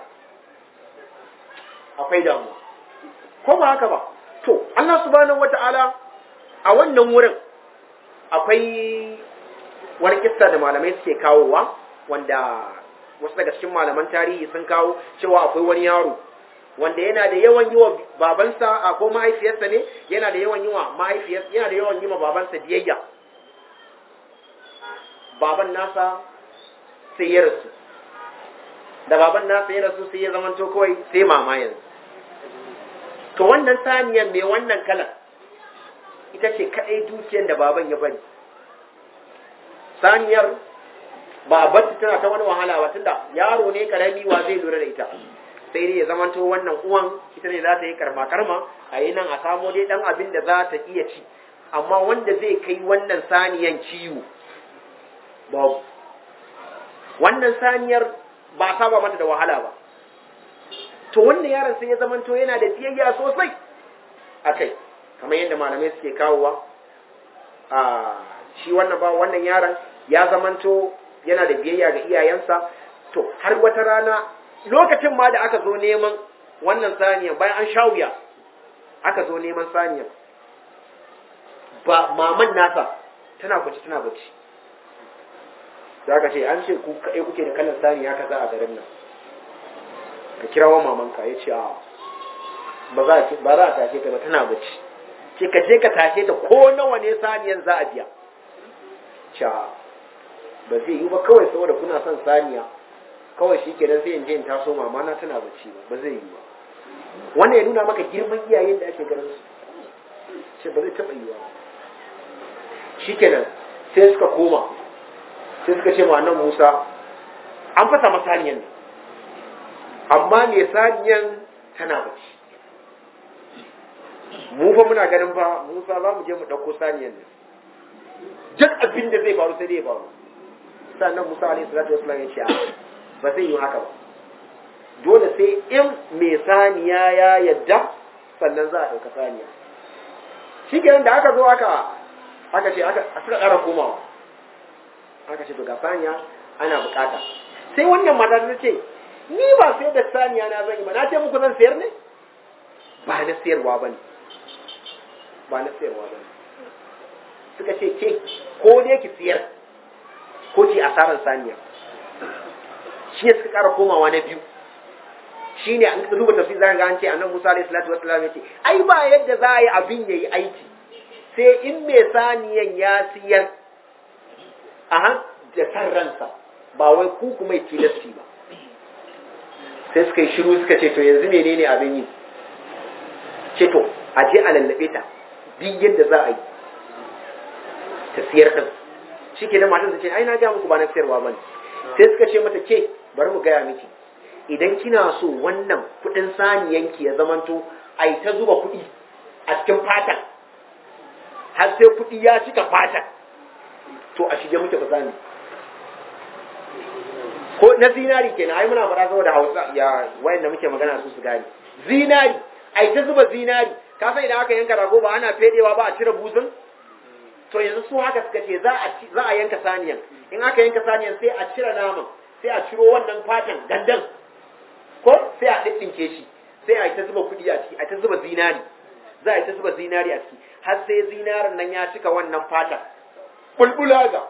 akwai damuwa ko ba haka ba to Allah subhanahu wata'ala a wannan wurin akwai wani kissa da malamai suke kawowa wanda wasu daga cikin malaman tarihi sun kawo cewa akwai wani yaro wanda yana da yawan yi wa babansa ko mahaifiyarsa ne yana da yawan yi wa mahaifiyarsa yana da yawan yi wa babansa biyayya baban nasa sai ya rasu da baban nasa ya rasu sai ya zamanto kawai sai mama yanzu to wannan saniyar mai wannan kalan ita ce kadai dukiyar da baban ya bari saniyar baban tana ta wani wahala ba tunda yaro ne karami wa zai lura da ita sai dai ya zamanto wannan uwan ita ne za ta yi karma a yi nan a samo dai dan abin da za ta iya ci amma wanda zai kai wannan saniyan ciwo babu wannan saniyar ba saba mata da wahala ba to wannan yaron sai ya zamanto yana da biyayya sosai akai kamar yadda malamai suke kawowa a shi wannan yaron ya zamanto yana da biyayya ga iyayensa to har wata rana lokacin ma da aka zo neman wannan saniyan bayan an sha wuya aka zo neman saniyan ba maman nasa tana bacci da aka ce an ce ku kaɗai kuke da kalan saniya kaza a garin nan ka kira wa mamanka ya ce a ba za a tashe ta ba tana bacci ce ka je ka tashe ta ko nawa ne saniyan za a biya ce ba zai yi ba kawai saboda kuna son saniya kawai shi kenan sai in je in taso mama na tana bacci ba zai yi ba wannan ya nuna maka girman iyayen da ake ganin su ce ba zai taɓa yi ba shi kenan sai suka koma sai suka ce ma nan Musa an fasa masaniyan nan amma me saniyan tana bacci mu fa muna ganin fa Musa za mu je mu ɗauko saniyan nan duk abin da zai faru sai dai ya faru. Sannan Musa alaihi salatu wasallam ya ce ba zai yi haka ba, dole sai in mai saniya ya yadda sannan za a ɗauka saniya. Shi kenan da aka zo aka ce suka ƙara komawa, aka ce to ga saniya ana bukata. Sai wannan mata ta ce ni ba sai da saniya na zan yi ba, na ce muku zan sayar ne, ba na sayarwa ba ne, ba na sayarwa ba ne. Suka ce ke ko dai ki siyar ko ki asarar saniya. Shi ne suka ƙara komawa na biyu. Shi ne an duba tafsir zan ga an ce annabi Musa alaihi salatu wassalam yace ai ba yadda za a yi abin yayi aiki sai in mai saniyan ya siyar da sarransa, ba wai ku kuma yi tilasti ba. Sai suka yi shiru suka ce to yanzu menene abin yi? Ce to a je a lallabe ta duk yadda za a yi ta siyar din. Shi ke da matan su ce ai na ga muku ba na siyarwa bane. Sai suka ce mata ke bari mu gaya miki, idan kina so wannan kudin saniyanki ya zamanto ai ta zuba kudi a cikin fatan har sai kudi ya cika fatan, to a shige muke fasani ko na zinari kenan. Ai muna fara saboda Hausa ya wayanda muke magana su gane zinari, ai ta zuba zinari. Ka san idan aka yanka rago ba ana fedewa ba a cire buzun, to yanzu su haka suka ce za a yanka saniyan. In aka yanka saniyan sai a cire naman, sai a ciro wannan fatan gandan ko sai a ɗinɗinke shi, sai a yi ta zuba kuɗi a ciki, a ta zuba zinari, za a yi ta zuba zinari a ciki har sai zinarin nan ya cika wannan fatan bulbula ga.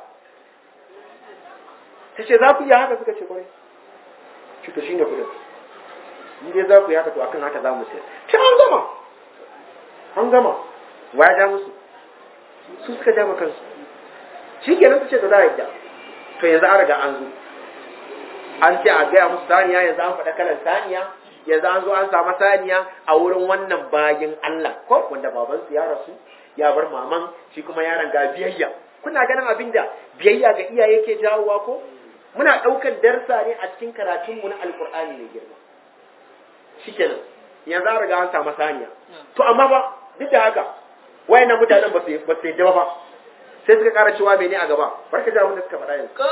Ta ce za ku iya haka? Suka ce kwarai. Shi to shi ne kuɗin, in dai za ku yi haka to akan haka za mu sayar. Ta an gama wa ya ja musu, su suka ja kansu. Shi kenan ta ce to za a yadda. To yanzu an riga an zo an ce a gaya musu saniya, yanzu an faɗa kalan saniya, yanzu an zo an samu saniya a wurin wannan bayin Allah ko wanda babansu ya rasu ya bar maman, shi kuma yaron ga biyayya. Kuna ganin abin da biyayya ga iyaye ke jawowa ko? Muna ɗaukar darsa ne a cikin karatunmu na Alƙur'ani mai girma. Shikenan yanzu an riga an samu saniya. To amma ba duk da haka wayannan mutanen ba su yadda ba, sai suka ƙara cewa mene a gaba. Barka da abin da suka faɗa yanzu.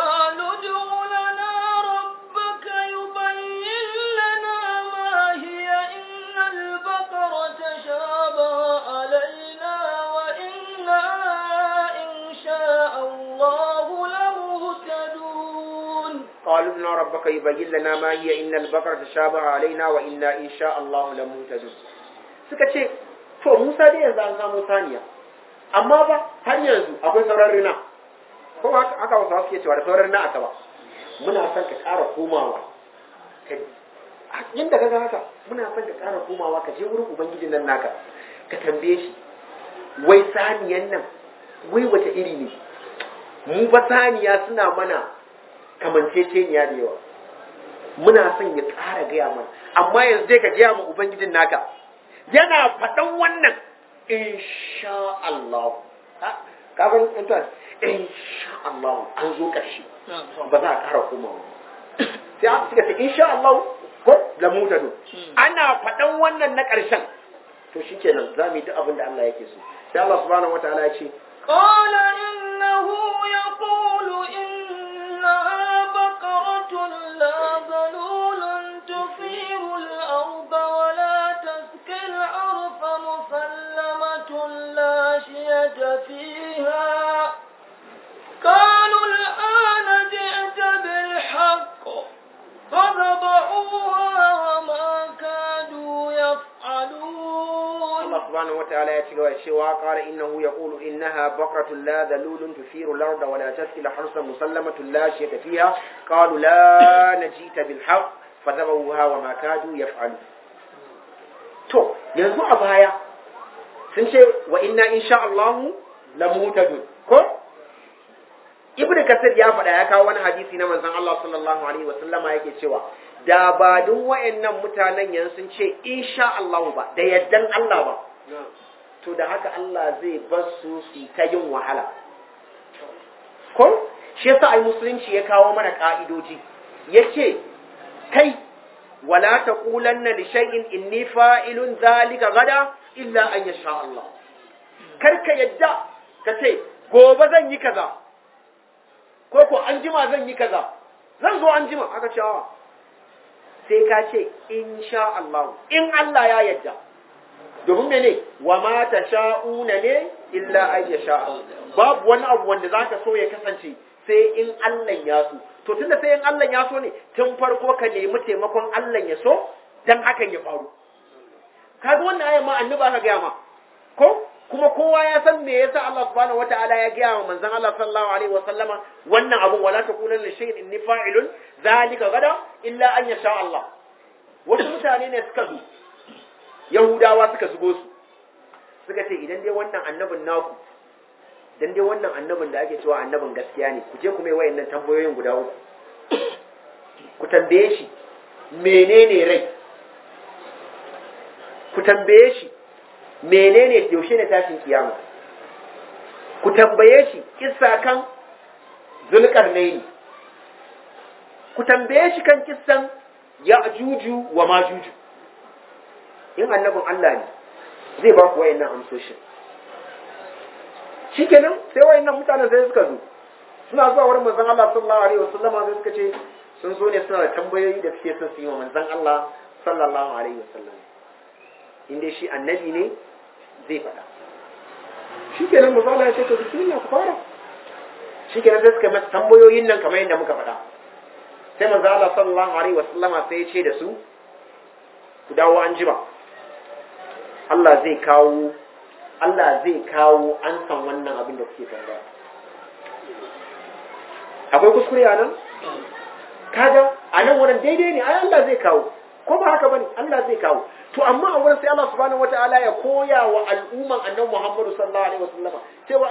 قالوا ادع ربك يبين لنا ما هي إن البقرة تشابه علينا وإنا إن شاء الله لمهتدون. suka ce to Musa dai yanzu an samu saniya, amma ba har yanzu akwai sauran rina, ko haka wasu suke cewa da sauran rina aka ba. Muna son ka ƙara komawa, yadda ka ga haka muna son ka ƙara komawa ka je wurin ubangijin nan naka ka tambaye shi wai saniyan nan wai wata iri ne. Mu ba saniya suna mana kamanceceniya da yawa, muna son ya ƙara gaya mana, amma yanzu dai ka gaya ma ubangijin naka. Yana faɗan wannan insha Allah, kafin intan insha Allah an zo ƙarshe ba za a ƙara komawa. Sai a suka ce insha Allah ko lamutadu, ana faɗan wannan na ƙarshen to shikenan za mu yi duk abin da Allah yake so. Sai Allah subhanahu wataala ya ce qala innahu yaqulu innaha baqaratun la dhalulun tuthiru al-arda wa la tasqi al-arda musallamatun la shiyata fiha قالوا الآن جئت بالحق فذبحوها وما كادوا يفعلون. الله سبحانه وتعالى يتلو الشواء قال إنه يقول إنها بقرة لا ذلول تثير الأرض ولا تسقي الحرث مسلمة لا شيء فيها قالوا لا نجيت بالحق فذبحوها وما كادوا يفعلون. تو yanzu a baya sun ce wa inna insha Allah lamutadun ko Ibn Kathir ya faɗa, ya kawo wani hadisi na manzon Allah sallallahu alaihi wa sallama yake cewa da ba duk wayannan mutanen yanzu sun ce insha Allah ba da yaddan Allah ba, to da haka Allah zai bar su ta yin wahala. Ko shi yasa ai musulunci ya kawo mana ka'idoji, yace kai wala taqulanna li shay'in inni fa'ilun zalika gada illa an yasha Allah kar ka yadda ka ce gobe zan yi kaza ko anjima zan yi kaza zan zo anjima aka ce sai ka ce insha Allah in Allah ya yadda domin mene wa ma tasha'una ne illa an yasha babu wani abu wanda zaka so ya kasance sai in Allah ya so to tunda sai in Allah ya so ne tun farko ka nemi taimakon Allah ya so dan hakan ya faru kaga wannan ayan ma annabi aka ga ma ko kuma kowa ya san me yasa Allah subhanahu wataala ya ga wa manzon Allah sallallahu alaihi wasallama wannan abu wala taqulanna li shay'in inni fa'ilun zalika gada illa an yasha Allah wasu mutane ne suka zo Yahudawa suka zugo su suka ce idan dai wannan annabin naku dan dai wannan annabin da ake cewa annabin gaskiya ne ku je ku mai wayannan tambayoyin guda uku ku tambaye shi menene rai ku tambaye shi menene yaushe ne tashin kiyama ku tambaye shi kissa kan Zulkarnaini ku tambaye shi kan kissan Ya'juju wa Majuju in annabin Allah ne zai ba ku wayannan amsoshin shikenan sai wayannan mutanen sai suka zo suna zuwa wurin manzon Allah sallallahu alaihi wasallam sai suka ce sun zo ne suna da tambayoyi da suke son su yi wa manzon Allah sallallahu alaihi wasallam inda shi annabi ne zai faɗa shikenan manzon Allah ya ce to bismillah ku fara shikenan sai suka masa tambayoyin nan kamar yadda muka faɗa sai manzon Allah sallallahu alaihi wasallama sai ya ce da su ku dawo an jima Allah zai kawo an san wannan abin da kuke tambaya akwai kuskure a nan kaga a nan wurin daidai ne ai Allah zai kawo ko ba haka bane Allah zai kawo to amma a wurin sai Allah subhanahu wataala ya koya wa al'umman annabi Muhammad sallallahu alaihi wasallam cewa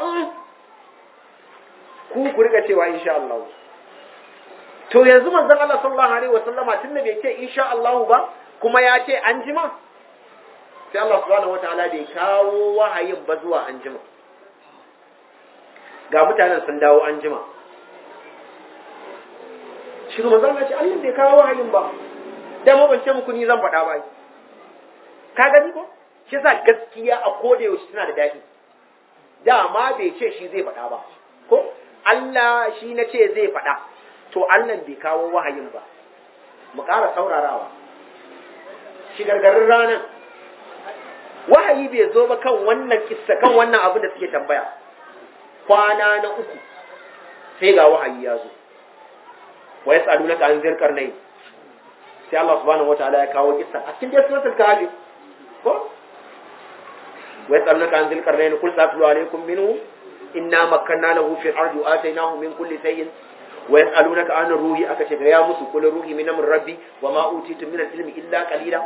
ku riga cewa insha Allah to yanzu manzon Allah sallallahu alaihi wasallama tunda bai ce insha Allah ba kuma ya ce an jima sai Allah subhanahu wataala bai kawo wahayin ba zuwa an jima ga mutanen sun dawo an jima shi kuma zan ce Allah bai kawo wahayin ba da ma ban ce muku ni zan faɗa ba ka gani ko shi yasa gaskiya a koda yaushe tana da daɗi dama bai ce shi zai faɗa ba ko Allah shi na ce zai faɗa to Allah bai kawo wahayin ba mu ƙara saurarawa shi gargarin ranar wahayi bai zo ba kan wannan kissa kan wannan abu da suke tambaya kwana na uku sai ga wahayi ya zo wa yasalunaka an zil qarnayn sai Allah subhanahu wataala ya kawo kissa a cikin suratul kahf ko wa yasalunaka an zil qarnayn kul satlu alaykum minhu inna makkanna lahu fil ardi wa atainahu min kulli shay'in wa yasalunaka an ruhi aka ce ya musu kul ruhi min amri rabbi wa ma utitu min al-ilmi illa qalila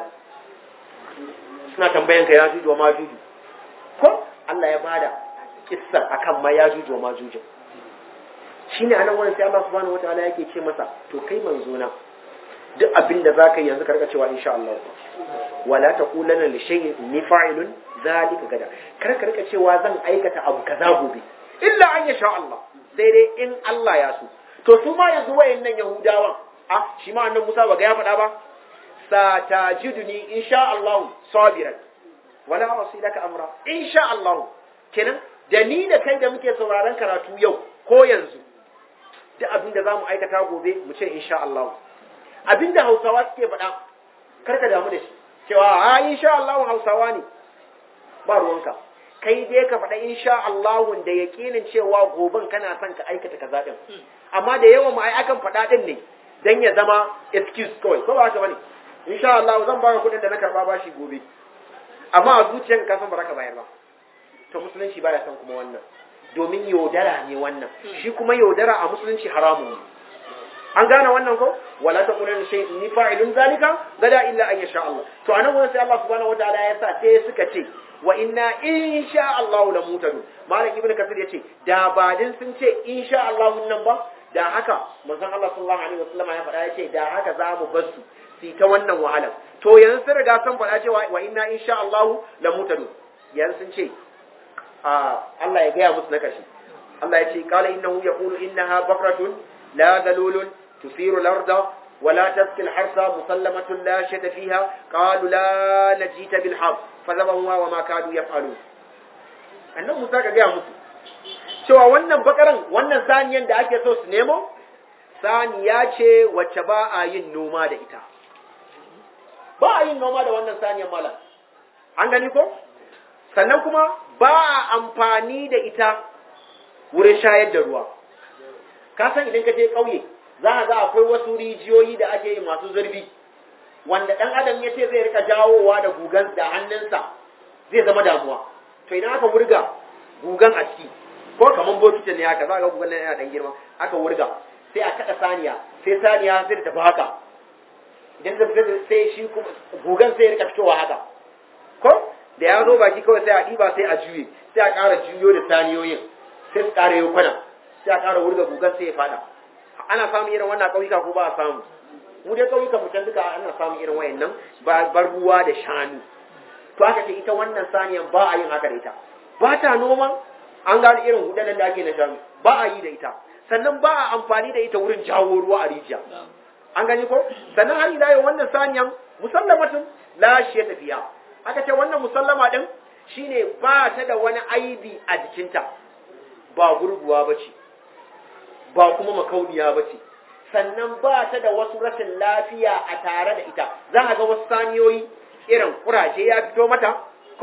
suna tambayan ka yajuju wa majuju ko Allah ya bada kissa akan ma yajuju wa majuju shine anan wannan sai Allah subhanahu wataala yake ce masa to kai manzo na duk abin da zaka yi yanzu karka cewa insha Allah wala taqulanna li shay'in inni fa'ilun zalika gada karka rika cewa zan aikata abu kaza gobe illa an yasha Allah sai dai in Allah ya so to su ma yanzu wayannan yahudawan shi ma annabi Musa ba ga ya faɗa ba satajiduni insha Allah sabiran wala asilaka amra insha Allah kenan da ni da kai da muke sauraron karatu yau ko yanzu duk abinda zamu aikata gobe mu ce insha Allah abinda Hausawa suke faɗa karka damu da shi cewa insha Allah Hausawa ne ba ruwanka kai dai ka faɗa insha Allah da yakinin cewa goben kana son ka aikata kaza din amma da yawan mu ai akan faɗa din ne dan ya zama excuse kawai ko ba haka bane insha Allah zan baka kudin da na karba bashi gobe amma a zuciyan ka san baraka bayar ba to musulunci baya san kuma wannan domin yaudara ne wannan shi kuma yaudara a musulunci haramun ne an gane wannan ko wala taqulun shay'in ni fa'ilun zalika gada illa an yasha Allah to anan wannan sai Allah subhanahu wataala ya sa sai suka ce wa inna insha Allah la mutadu malam ibnu kasir yace da badin sun ce insha Allah nan ba da haka manzon Allah sallallahu alaihi wasallam ya faɗa yace da haka za mu bar su ta wannan wahala to yanzu sun riga sun faɗa cewa wa inna insha Allah la mutadu yanzu sun ce Allah ya gaya musu na kashi Allah ya ce qala innahu yaqulu innaha baqratun la dalulun tusiru al-arda wa la tasqi al-harsa musallamatun la shata fiha qalu la najita bil haqq fazabahuha wa ma kadu yaf'alu. Annabi Musa ka ga musu cewa wannan bakaran, wannan saniyan da ake so su nemo, saniya ce wacce ba a yin noma da ita. Ba a yin noma da wannan saniyan malam. An gani ko? Sannan kuma ba a amfani da ita wurin shayar da ruwa. Ka san idan ka je ƙauye, za a ga akwai wasu rijiyoyi da ake yi masu zurfi, wanda ɗan adam ya ce zai rika jawowa da gugan da hannunsa zai zama damuwa. To idan aka wurga gugan a ciki, ko kaman bokitin ne haka, za a ga gugan nan yana ɗan girma, aka wurga, sai a kaɗa saniya, sai saniya zai tafi haka. Idan ta fita sai shi gugan sai ya rika fitowa haka. Ko da ya zo baki kawai sai a ɗiba sai a juye, sai a ƙara juyo da saniyoyin, sai su ƙara yi kwana, sai a ƙara wurga gugan sai ya fada. Ana samun irin wannan ƙauyuka ko ba a samu? Mu dai ƙauyuka mu can duka ana samun irin wayannan bar ruwa da shanu. To aka ce ita wannan saniyan ba a yin haka da ita. Ba ta noma, an gane irin hudanan da ake na shanu, ba a yi da ita. Sannan ba a amfani da ita wurin jawo ruwa a rijiya. An gani ko? Sannan har ila yau wannan saniyan musallamatun la shi ya tafiya. Aka ce wannan musallama din shine ba ta da wani aibi a jikinta. Ba gurguwa bace. Ba kuma makauniya bace. Sannan ba ta da wasu rashin lafiya a tare da ita. Za a ga wasu saniyoyi irin kuraje ya fito mata,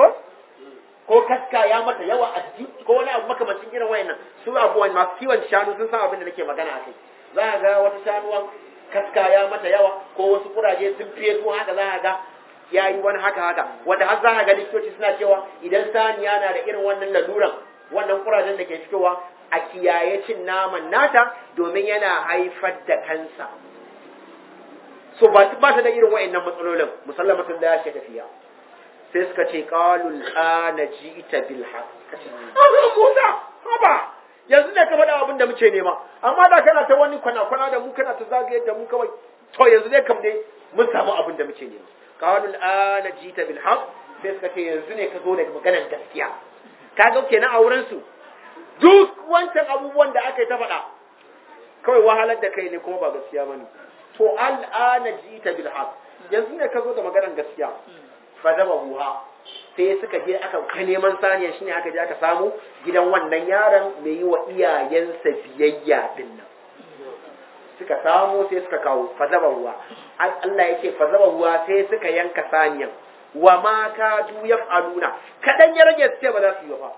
ko kaska ya mata yawa a jiki, ko wani abu makamancin irin wayannan. Su abubuwan masu kiwon shanu sun san abin da nake magana a kai. Za a ga wata shanuwan kaska ya mata yawa, ko wasu kuraje sun fiye su haka, za a ga ya yi wani haka, wanda har za a ga likitoci suna cewa idan saniya na da irin wannan laluran, wannan kurajen da ke fitowa, a kiyaye cin naman nata domin yana haifar da kansa. So ba ta da irin wa'annan matsalolin, musallamatun da ya ce tafiya. Sai suka ce qalul ana ji'ta bil haqq. Musa, haba, yanzu ne ka faɗa abin da muke nema, amma da kana ta wani kwana da mu, kana ta zagaye da mu kawai. To yanzu ne kam dai mun samu abin da muke nema. Qalul ana ji'ta bil haqq. Sai suka ce yanzu ne ka zo da maganar gaskiya. Kaga kenan a wurin su duk wancan abubuwan da aka yi ta faɗa kawai wahalar da kai ne kuma ba gaskiya bane. To al'ana jita bil haq, yanzu ne ka zo da maganar gaskiya. Fa zabahuha, sai suka je aka ka neman saniya, shine aka je aka samu gidan wannan yaron mai yi wa iyayensa biyayya din nan. Suka samu sai suka kawo fa zabahuha. Allah yake fa zabahuha, sai suka yanka saniyan. Wa ma kadu yaf'aluna, kadan ya rage su ce ba za su yi ba.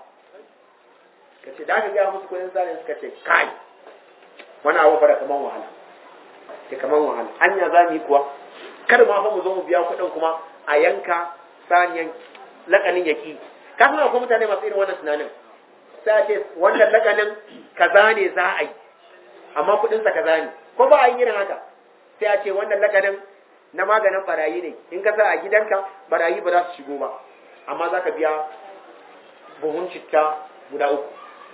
Kace da aka ga musu kudin saniyan suka ce kai, wani abu fara kaman wahala. Ke kaman wahala. Anya za mu yi kuwa, kar ma fa mu zo mu biya kuɗin kuma a yanka saniyan lakanin yaki. Ka san akwai mutane masu irin wannan tunanin. Sai ce wannan lakanin kaza ne za a yi, amma kuɗinsa kaza ne. Ko ba a yi irin haka. Sai a ce wannan lakanin na maganin barayi ne, in ka sa a gidanka barayi ba za su shigo ba, amma za ka biya buhun citta guda 3.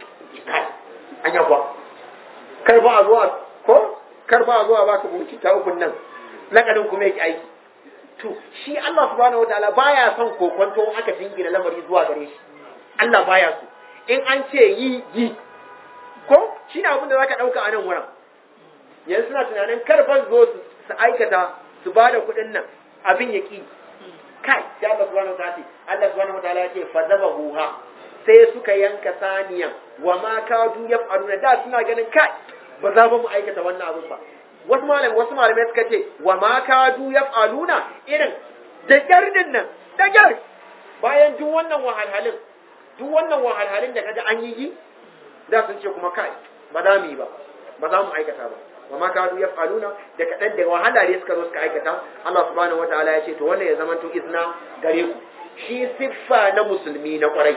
Anya kuwa, kar ba a zuwa ko? Kar ba a zuwa ba ka buhun citta 3 nan, lakanin kuma yake aiki. To, shi Allah subhanahu wataala baya son kokonto aka jingina lamari zuwa gare shi. Allah baya so. In an ce yi, ko? Shi ne abin da za ka ɗauka a nan wurin. Yanzu suna tunanin kar fa zo su aikata su ba da kuɗin nan abin ya ƙi. Kai, sai Allah subhanahu wataala ya ce fa zabahuha, sai suka yanka saniyan. Wa ma kadu yaf'aluna, da suna ganin kai ba za mu aikata wannan abin ba. Wasu malamai suka ce wa ma kadu yaf'aluna, irin da gyardin nan, da gyar bayan duk wannan wahalhalin da kaga an yi, da sun ce kuma kai ba za mu yi ba za mu aikata ba. Wa ma kadu yaf'aluna, da kadan da wahala ne suka zo suka aikata. Allah subhanahu wataala ya ce to wannan ya zama to izna gare ku. Shi siffa na musulmi na kwarai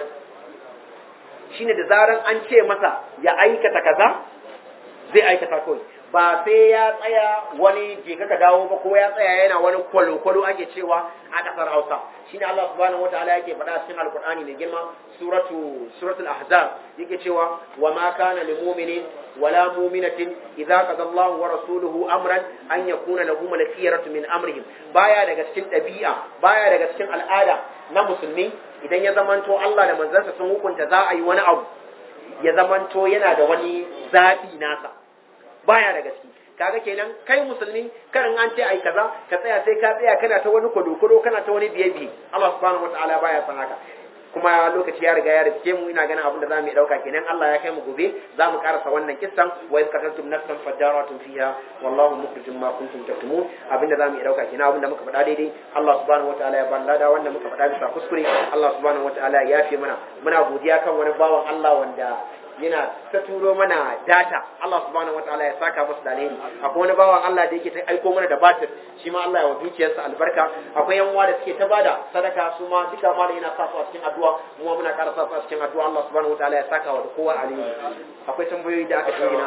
shine da zaran an ce masa ya aikata kaza zai aikata kawai, ba sai ya tsaya wani je ka dawo ba, ko ya tsaya yana wani kwalo ake cewa a kasar Hausa. Shine Allah subhanahu wataala yake faɗa cikin Alkur'ani mai girma, suratul Ahzab yake cewa wa ma kana lil mu'minin wala mu'minatin idza qada Allahu wa rasuluhu amran an yakuna lahum al-khiyaratu min amrihim. Baya daga cikin ɗabi'a, baya daga cikin al'ada na musulmi, idan ya zamanto Allah da manzansa sun hukunta za a yi wani abu, ya zamanto yana da wani zaɓi nasa. Baya da gaske. kaga kenan kai musulmi karin an ce ai kaza ka tsaya sai ka tsaya kana ta wani kodokoro kana ta wani biye Allah subhanahu wataala baya san haka kuma lokaci ya riga ya riske mu ina ganin abin da zamu yi dauka kenan Allah ya kai mu gobe zamu karasa wannan kissan wa iz qataltum nafsan fadaratun fiha wallahu mukhrijum ma kuntum taktumun abin da zamu yi dauka kenan abin da muka faɗa daidai Allah subhanahu wataala ya ban lada wanda muka faɗa bisa kuskure Allah subhanahu wataala ya yafe mana muna godiya kan wani bawan Allah wanda yana ta turo mana data Allah subhanahu wataala ya saka musu da alheri akwai wani bawan Allah da yake ta aiko mana da batir shi ma Allah ya wa dukiyarsa albarka akwai yan uwa da suke ta bada sadaka su ma duka ma yana sa su a cikin addu'a mu ma muna ƙara sa su a cikin addu'a Allah subhanahu wataala ya saka wa kowa alheri akwai tambayoyi da aka jingina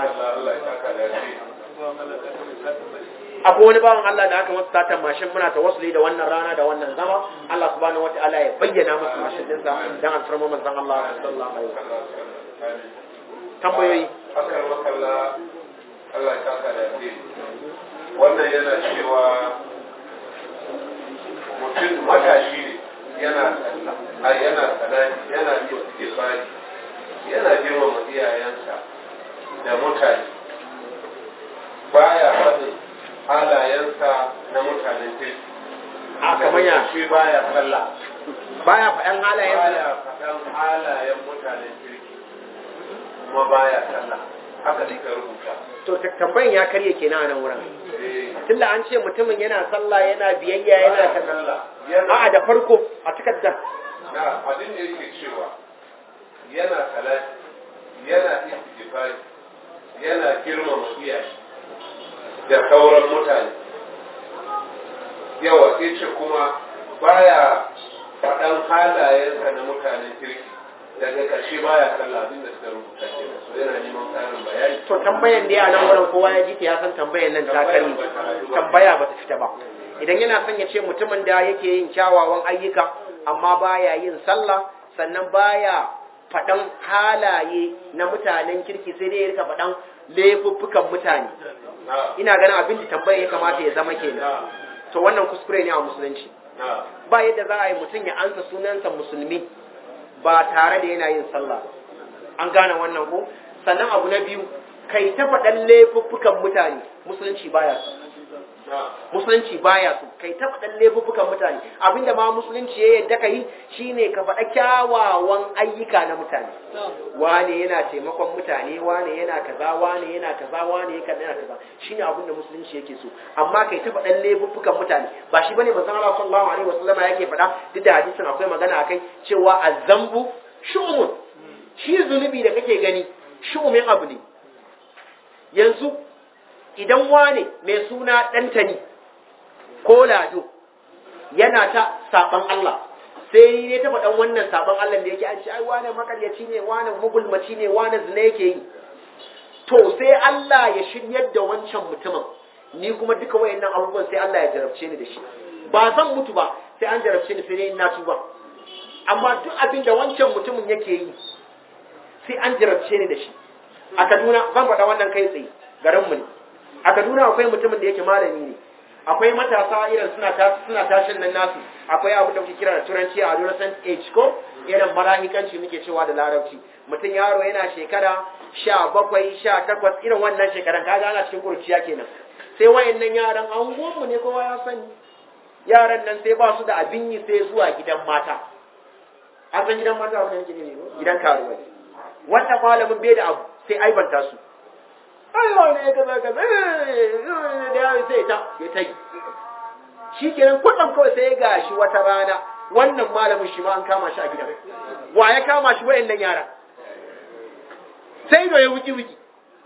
akwai wani bawan Allah da aka masa satan mashin muna tawassuli da wannan rana da wannan zama Allah subhanahu wataala ya bayyana masa mashin dinsa dan alfarma manzon Allah sallallahu alaihi wasallam tambayoyi akar makalla Allah ya saka da shi wannan yana cewa mutum matashi ne yana salati yana istighfari yana girmama iyayensa da mutane baya faɗin halayensa na mutanen kirki kamar ya shi baya sallah baya faɗan halayen mutanen kirki kuma baya sallah haka suka rubuta to tambayan ya karye kenan a nan wurin tunda an ce mutumin yana sallah yana biyayya yana sallah a'a da farko a takardar na abin da yake cewa yana salati yana istighfari yana girmama iyaye da sauran mutane yawa sai ce kuma baya faɗan halayensa na mutanen kirki daga ƙarshe baya sallah abin da suka rubuta kenan so yana neman ƙarin bayani to tambayan da ya nan wurin kowa ya ji ta ya san tambayan nan ta kare tambaya ba ta fita ba idan yana son ya ce mutumin da yake yin kyawawan ayyuka amma baya yin sallah sannan baya faɗan halaye na mutanen kirki sai dai ya rika faɗan laifuffukan mutane ina ganin abin da tambayan ya kamata ya zama kenan to wannan kuskure ne a musulunci ba yadda za a yi mutum ya ansa sunansa musulmi ba tare da yana yin sallah an gane wannan ko sannan abu na biyu kai ta faɗan laifuffukan mutane musulunci baya so musulunci baya so kai ta faɗan laifuffukan mutane abinda ma musulunci ya yadda kai shine ka faɗa kyawawan ayyuka na mutane wane yana taimakon mutane wane yana kaza wane yana kaza wane yana kaza shine abinda musulunci yake so amma kai ta faɗan laifuffukan mutane ba shi bane manzon Allah sallallahu alaihi wasallama yake faɗa duk da hadisin akwai magana akai cewa azambu shu'umun shi zunubi da kake gani shu'umin abu ne yanzu idan wane mai suna ɗantani ko lado yana ta saɓan Allah sai ne ta faɗan wannan saɓan Allah da yake an ce ai wane makaryaci ne wane mugulmaci ne wane zina yake yi to sai Allah ya shiryar da wancan mutumin ni kuma duka wayannan abubuwan sai Allah ya jarabce ni da shi ba zan mutu ba sai an jarabce ni sai dai na tuba amma duk abin da wancan mutumin yake yi sai an jarabce ni da shi a Kaduna zan faɗa wannan kai tsaye garinmu ne a Kaduna akwai mutumin da yake malami ne akwai matasa irin suna tashin nan nasu akwai abin da muke kira da turanci a adolescent age ko irin marahikanci muke cewa da larabci mutum yaro yana shekara 17 18 irin wannan shekaran kaga ana cikin kurciya kenan sai wayannan yaran anguwanmu ne kowa ya sani yaran nan sai ba su da abin yi sai zuwa gidan mata an san gidan mata abin da nake ne gidan karuwa wanda malamin bai da abu sai aibanta su aiwa ne kaza kaza da ya sai ta ya tai shi kenan kudin kawai sai ga shi wata rana wannan malamin shi ma an kama shi a gidan wa ya kama shi wayannan yara sai ido ya wuki wuki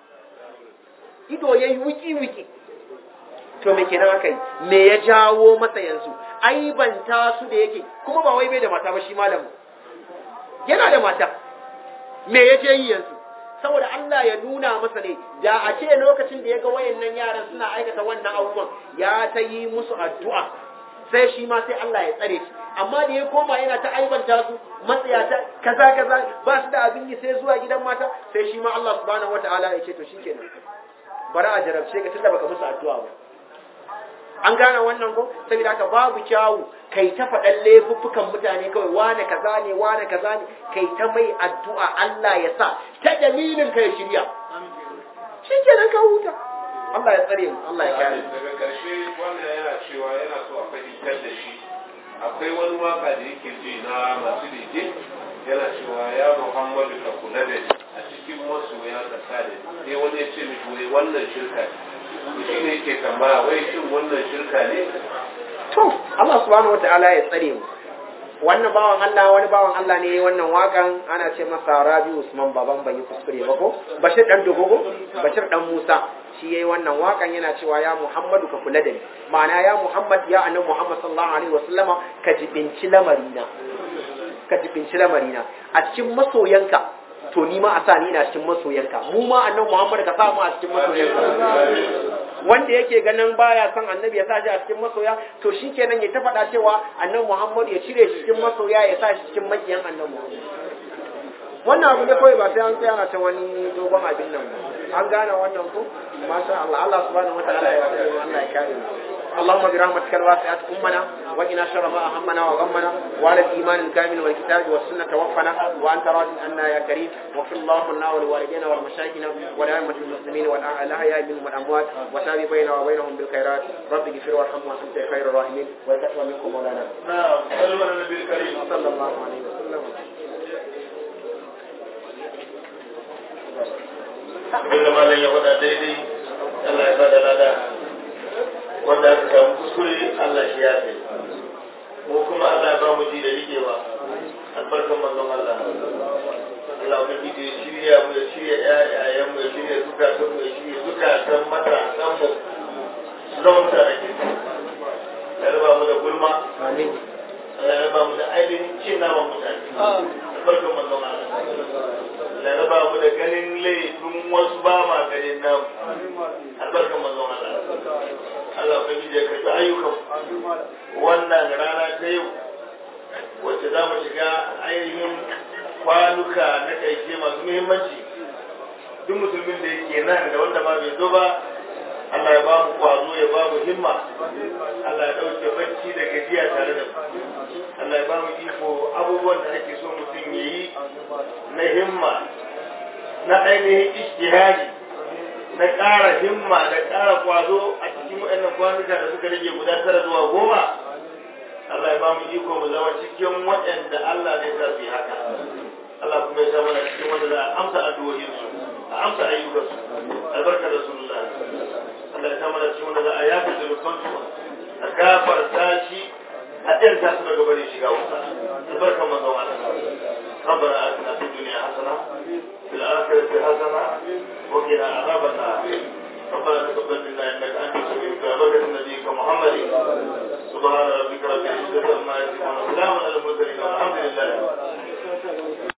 ido ya yi wuki wuki to me kenan aka yi me ya jawo masa yanzu aibanta su da yake kuma ba wai bai da mata ba shi malamin yana da mata me ya je yi yanzu saboda Allah ya nuna masa ne da a ce lokacin da ya ga wayannan yaran suna aikata wannan abubuwan ya ta yi musu addu'a sai shi ma sai Allah ya tsare shi amma da ya koma yana ta aibanta su matsayata kaza kaza ba su da abin yi sai zuwa gidan mata sai shi ma Allah subhanahu wataala ya ce to shikenan bari a jarabce ka tunda baka musu addu'a ba an gane wannan ko saboda haka babu kyawu kai ta faɗan laifuffukan mutane kawai wane kaza ne kai ta mai addu'a Allah ya sa ta dalilin kai shirya shi kenan ka huta Allah ya tsare mu Allah ya kare mu daga karshe wannan yana cewa yana so a fahimtar da shi akwai wani waka da yake ji na masu leke yana cewa ya Muhammadu ka kula da ni a cikin masoya ka sa da ni sai wani ya ce mishi wai wannan shirka ne shi ne yake tambaya wai shin wannan shirka ne to Allah subhanahu wataala ya tsare mu wannan bawan Allah wani bawan Allah ne wannan wakan ana ce masa Rabi Usman baban bai kuskure ba ko Bashir dan Dogogo Bashir dan Musa shi yayi wannan wakan yana cewa ya Muhammadu ka kula da ni ma'ana ya Muhammad ya annabi Muhammad sallallahu alaihi wasallama ka jibinci lamarina a cikin masoyanka to ni ma a sa ni na cikin masoyanka mu ma annabi Muhammad ka sa mu a cikin masoyanka wanda yake ganin baya son annabi ya sa shi a cikin masoya to shikenan ya ta faɗa cewa annabi Muhammad ya cire shi cikin masoya ya sa shi cikin makiyan annabi Muhammad wannan abu ne kawai ba sai an tsaya na ta wani dogon abin nan an gane wannan ko masha Allah Allah subhanahu wataala ya tsare Allah ya kare اللهم برحمتك الواسعة أمنا وقنا شر ما أهمنا وغمنا وعلى الإيمان الكامل والكتاب والسنة توفنا وأنت راض عنا يا كريم واغفر اللهم لنا ولوالدينا ولمشايخنا ولأئمة المسلمين والأحياء منهم والأموات وتاب بيننا وبينهم بالخيرات رب اغفر وارحم وأنت خير الراحمين والكتب منكم مولانا. نعم صلوا على النبي الكريم صلى الله عليه وسلم. abinda malam ya faɗa daidai Allah ya bada lada wanda aka samu kuskure Allah shi ya fi mu kuma Allah ya ba mu ji da rikewa albarkan manzon Allah Allah ya ji da shirya mu ya shirya ƴaƴayen mu ya shirya zukatan mu ya shirya zukatan matasan mu su zama mutane ke ya raba mu da gulma Amin. Allah ya raba mu da ainihin cin naman mutane albarkan manzon Allah da raba mu da ganin laifin wasu ba ma ganin namu albarkan manzon Allah Allah ka ya karbi ayyukan wannan rana ta yau wacce za mu shiga ainihin kwanuka na ƙarshe masu muhimmanci duk musulmin da yake nan da wanda ma bai zo ba Allah ya ba mu kwazo ya ba mu himma Allah ya ɗauke bacci da gajiya tare da mu Allah ya ba mu iko abubuwan da ake so mutum ya yi na himma na ainihin ijtihadi na ƙara himma da ƙara kwazo a cikin waɗannan kwanuka da suka rage guda 9 zuwa 10 Allah ya ba mu iko mu zama cikin waɗanda Allah zai sa su yi haka Allah kuma ya sa mana cikin wanda za a amsa addu'o'insu a amsa ayyukansu albarkar rasulullah Allah ya sa mana cikin wanda za a yafa zulufansu a gafarta shi a ɗan ta su daga bari shiga wuta albarkar manzon Allah ربنا آتنا في الدنيا حسنة في الآخرة حسنة وقنا عذاب النار ربنا تقبل منا إنك أنت السميع الدعاء بركة نبيك محمد سبحان ربك رب العزة عما يصفون وسلام على المرسلين والحمد لله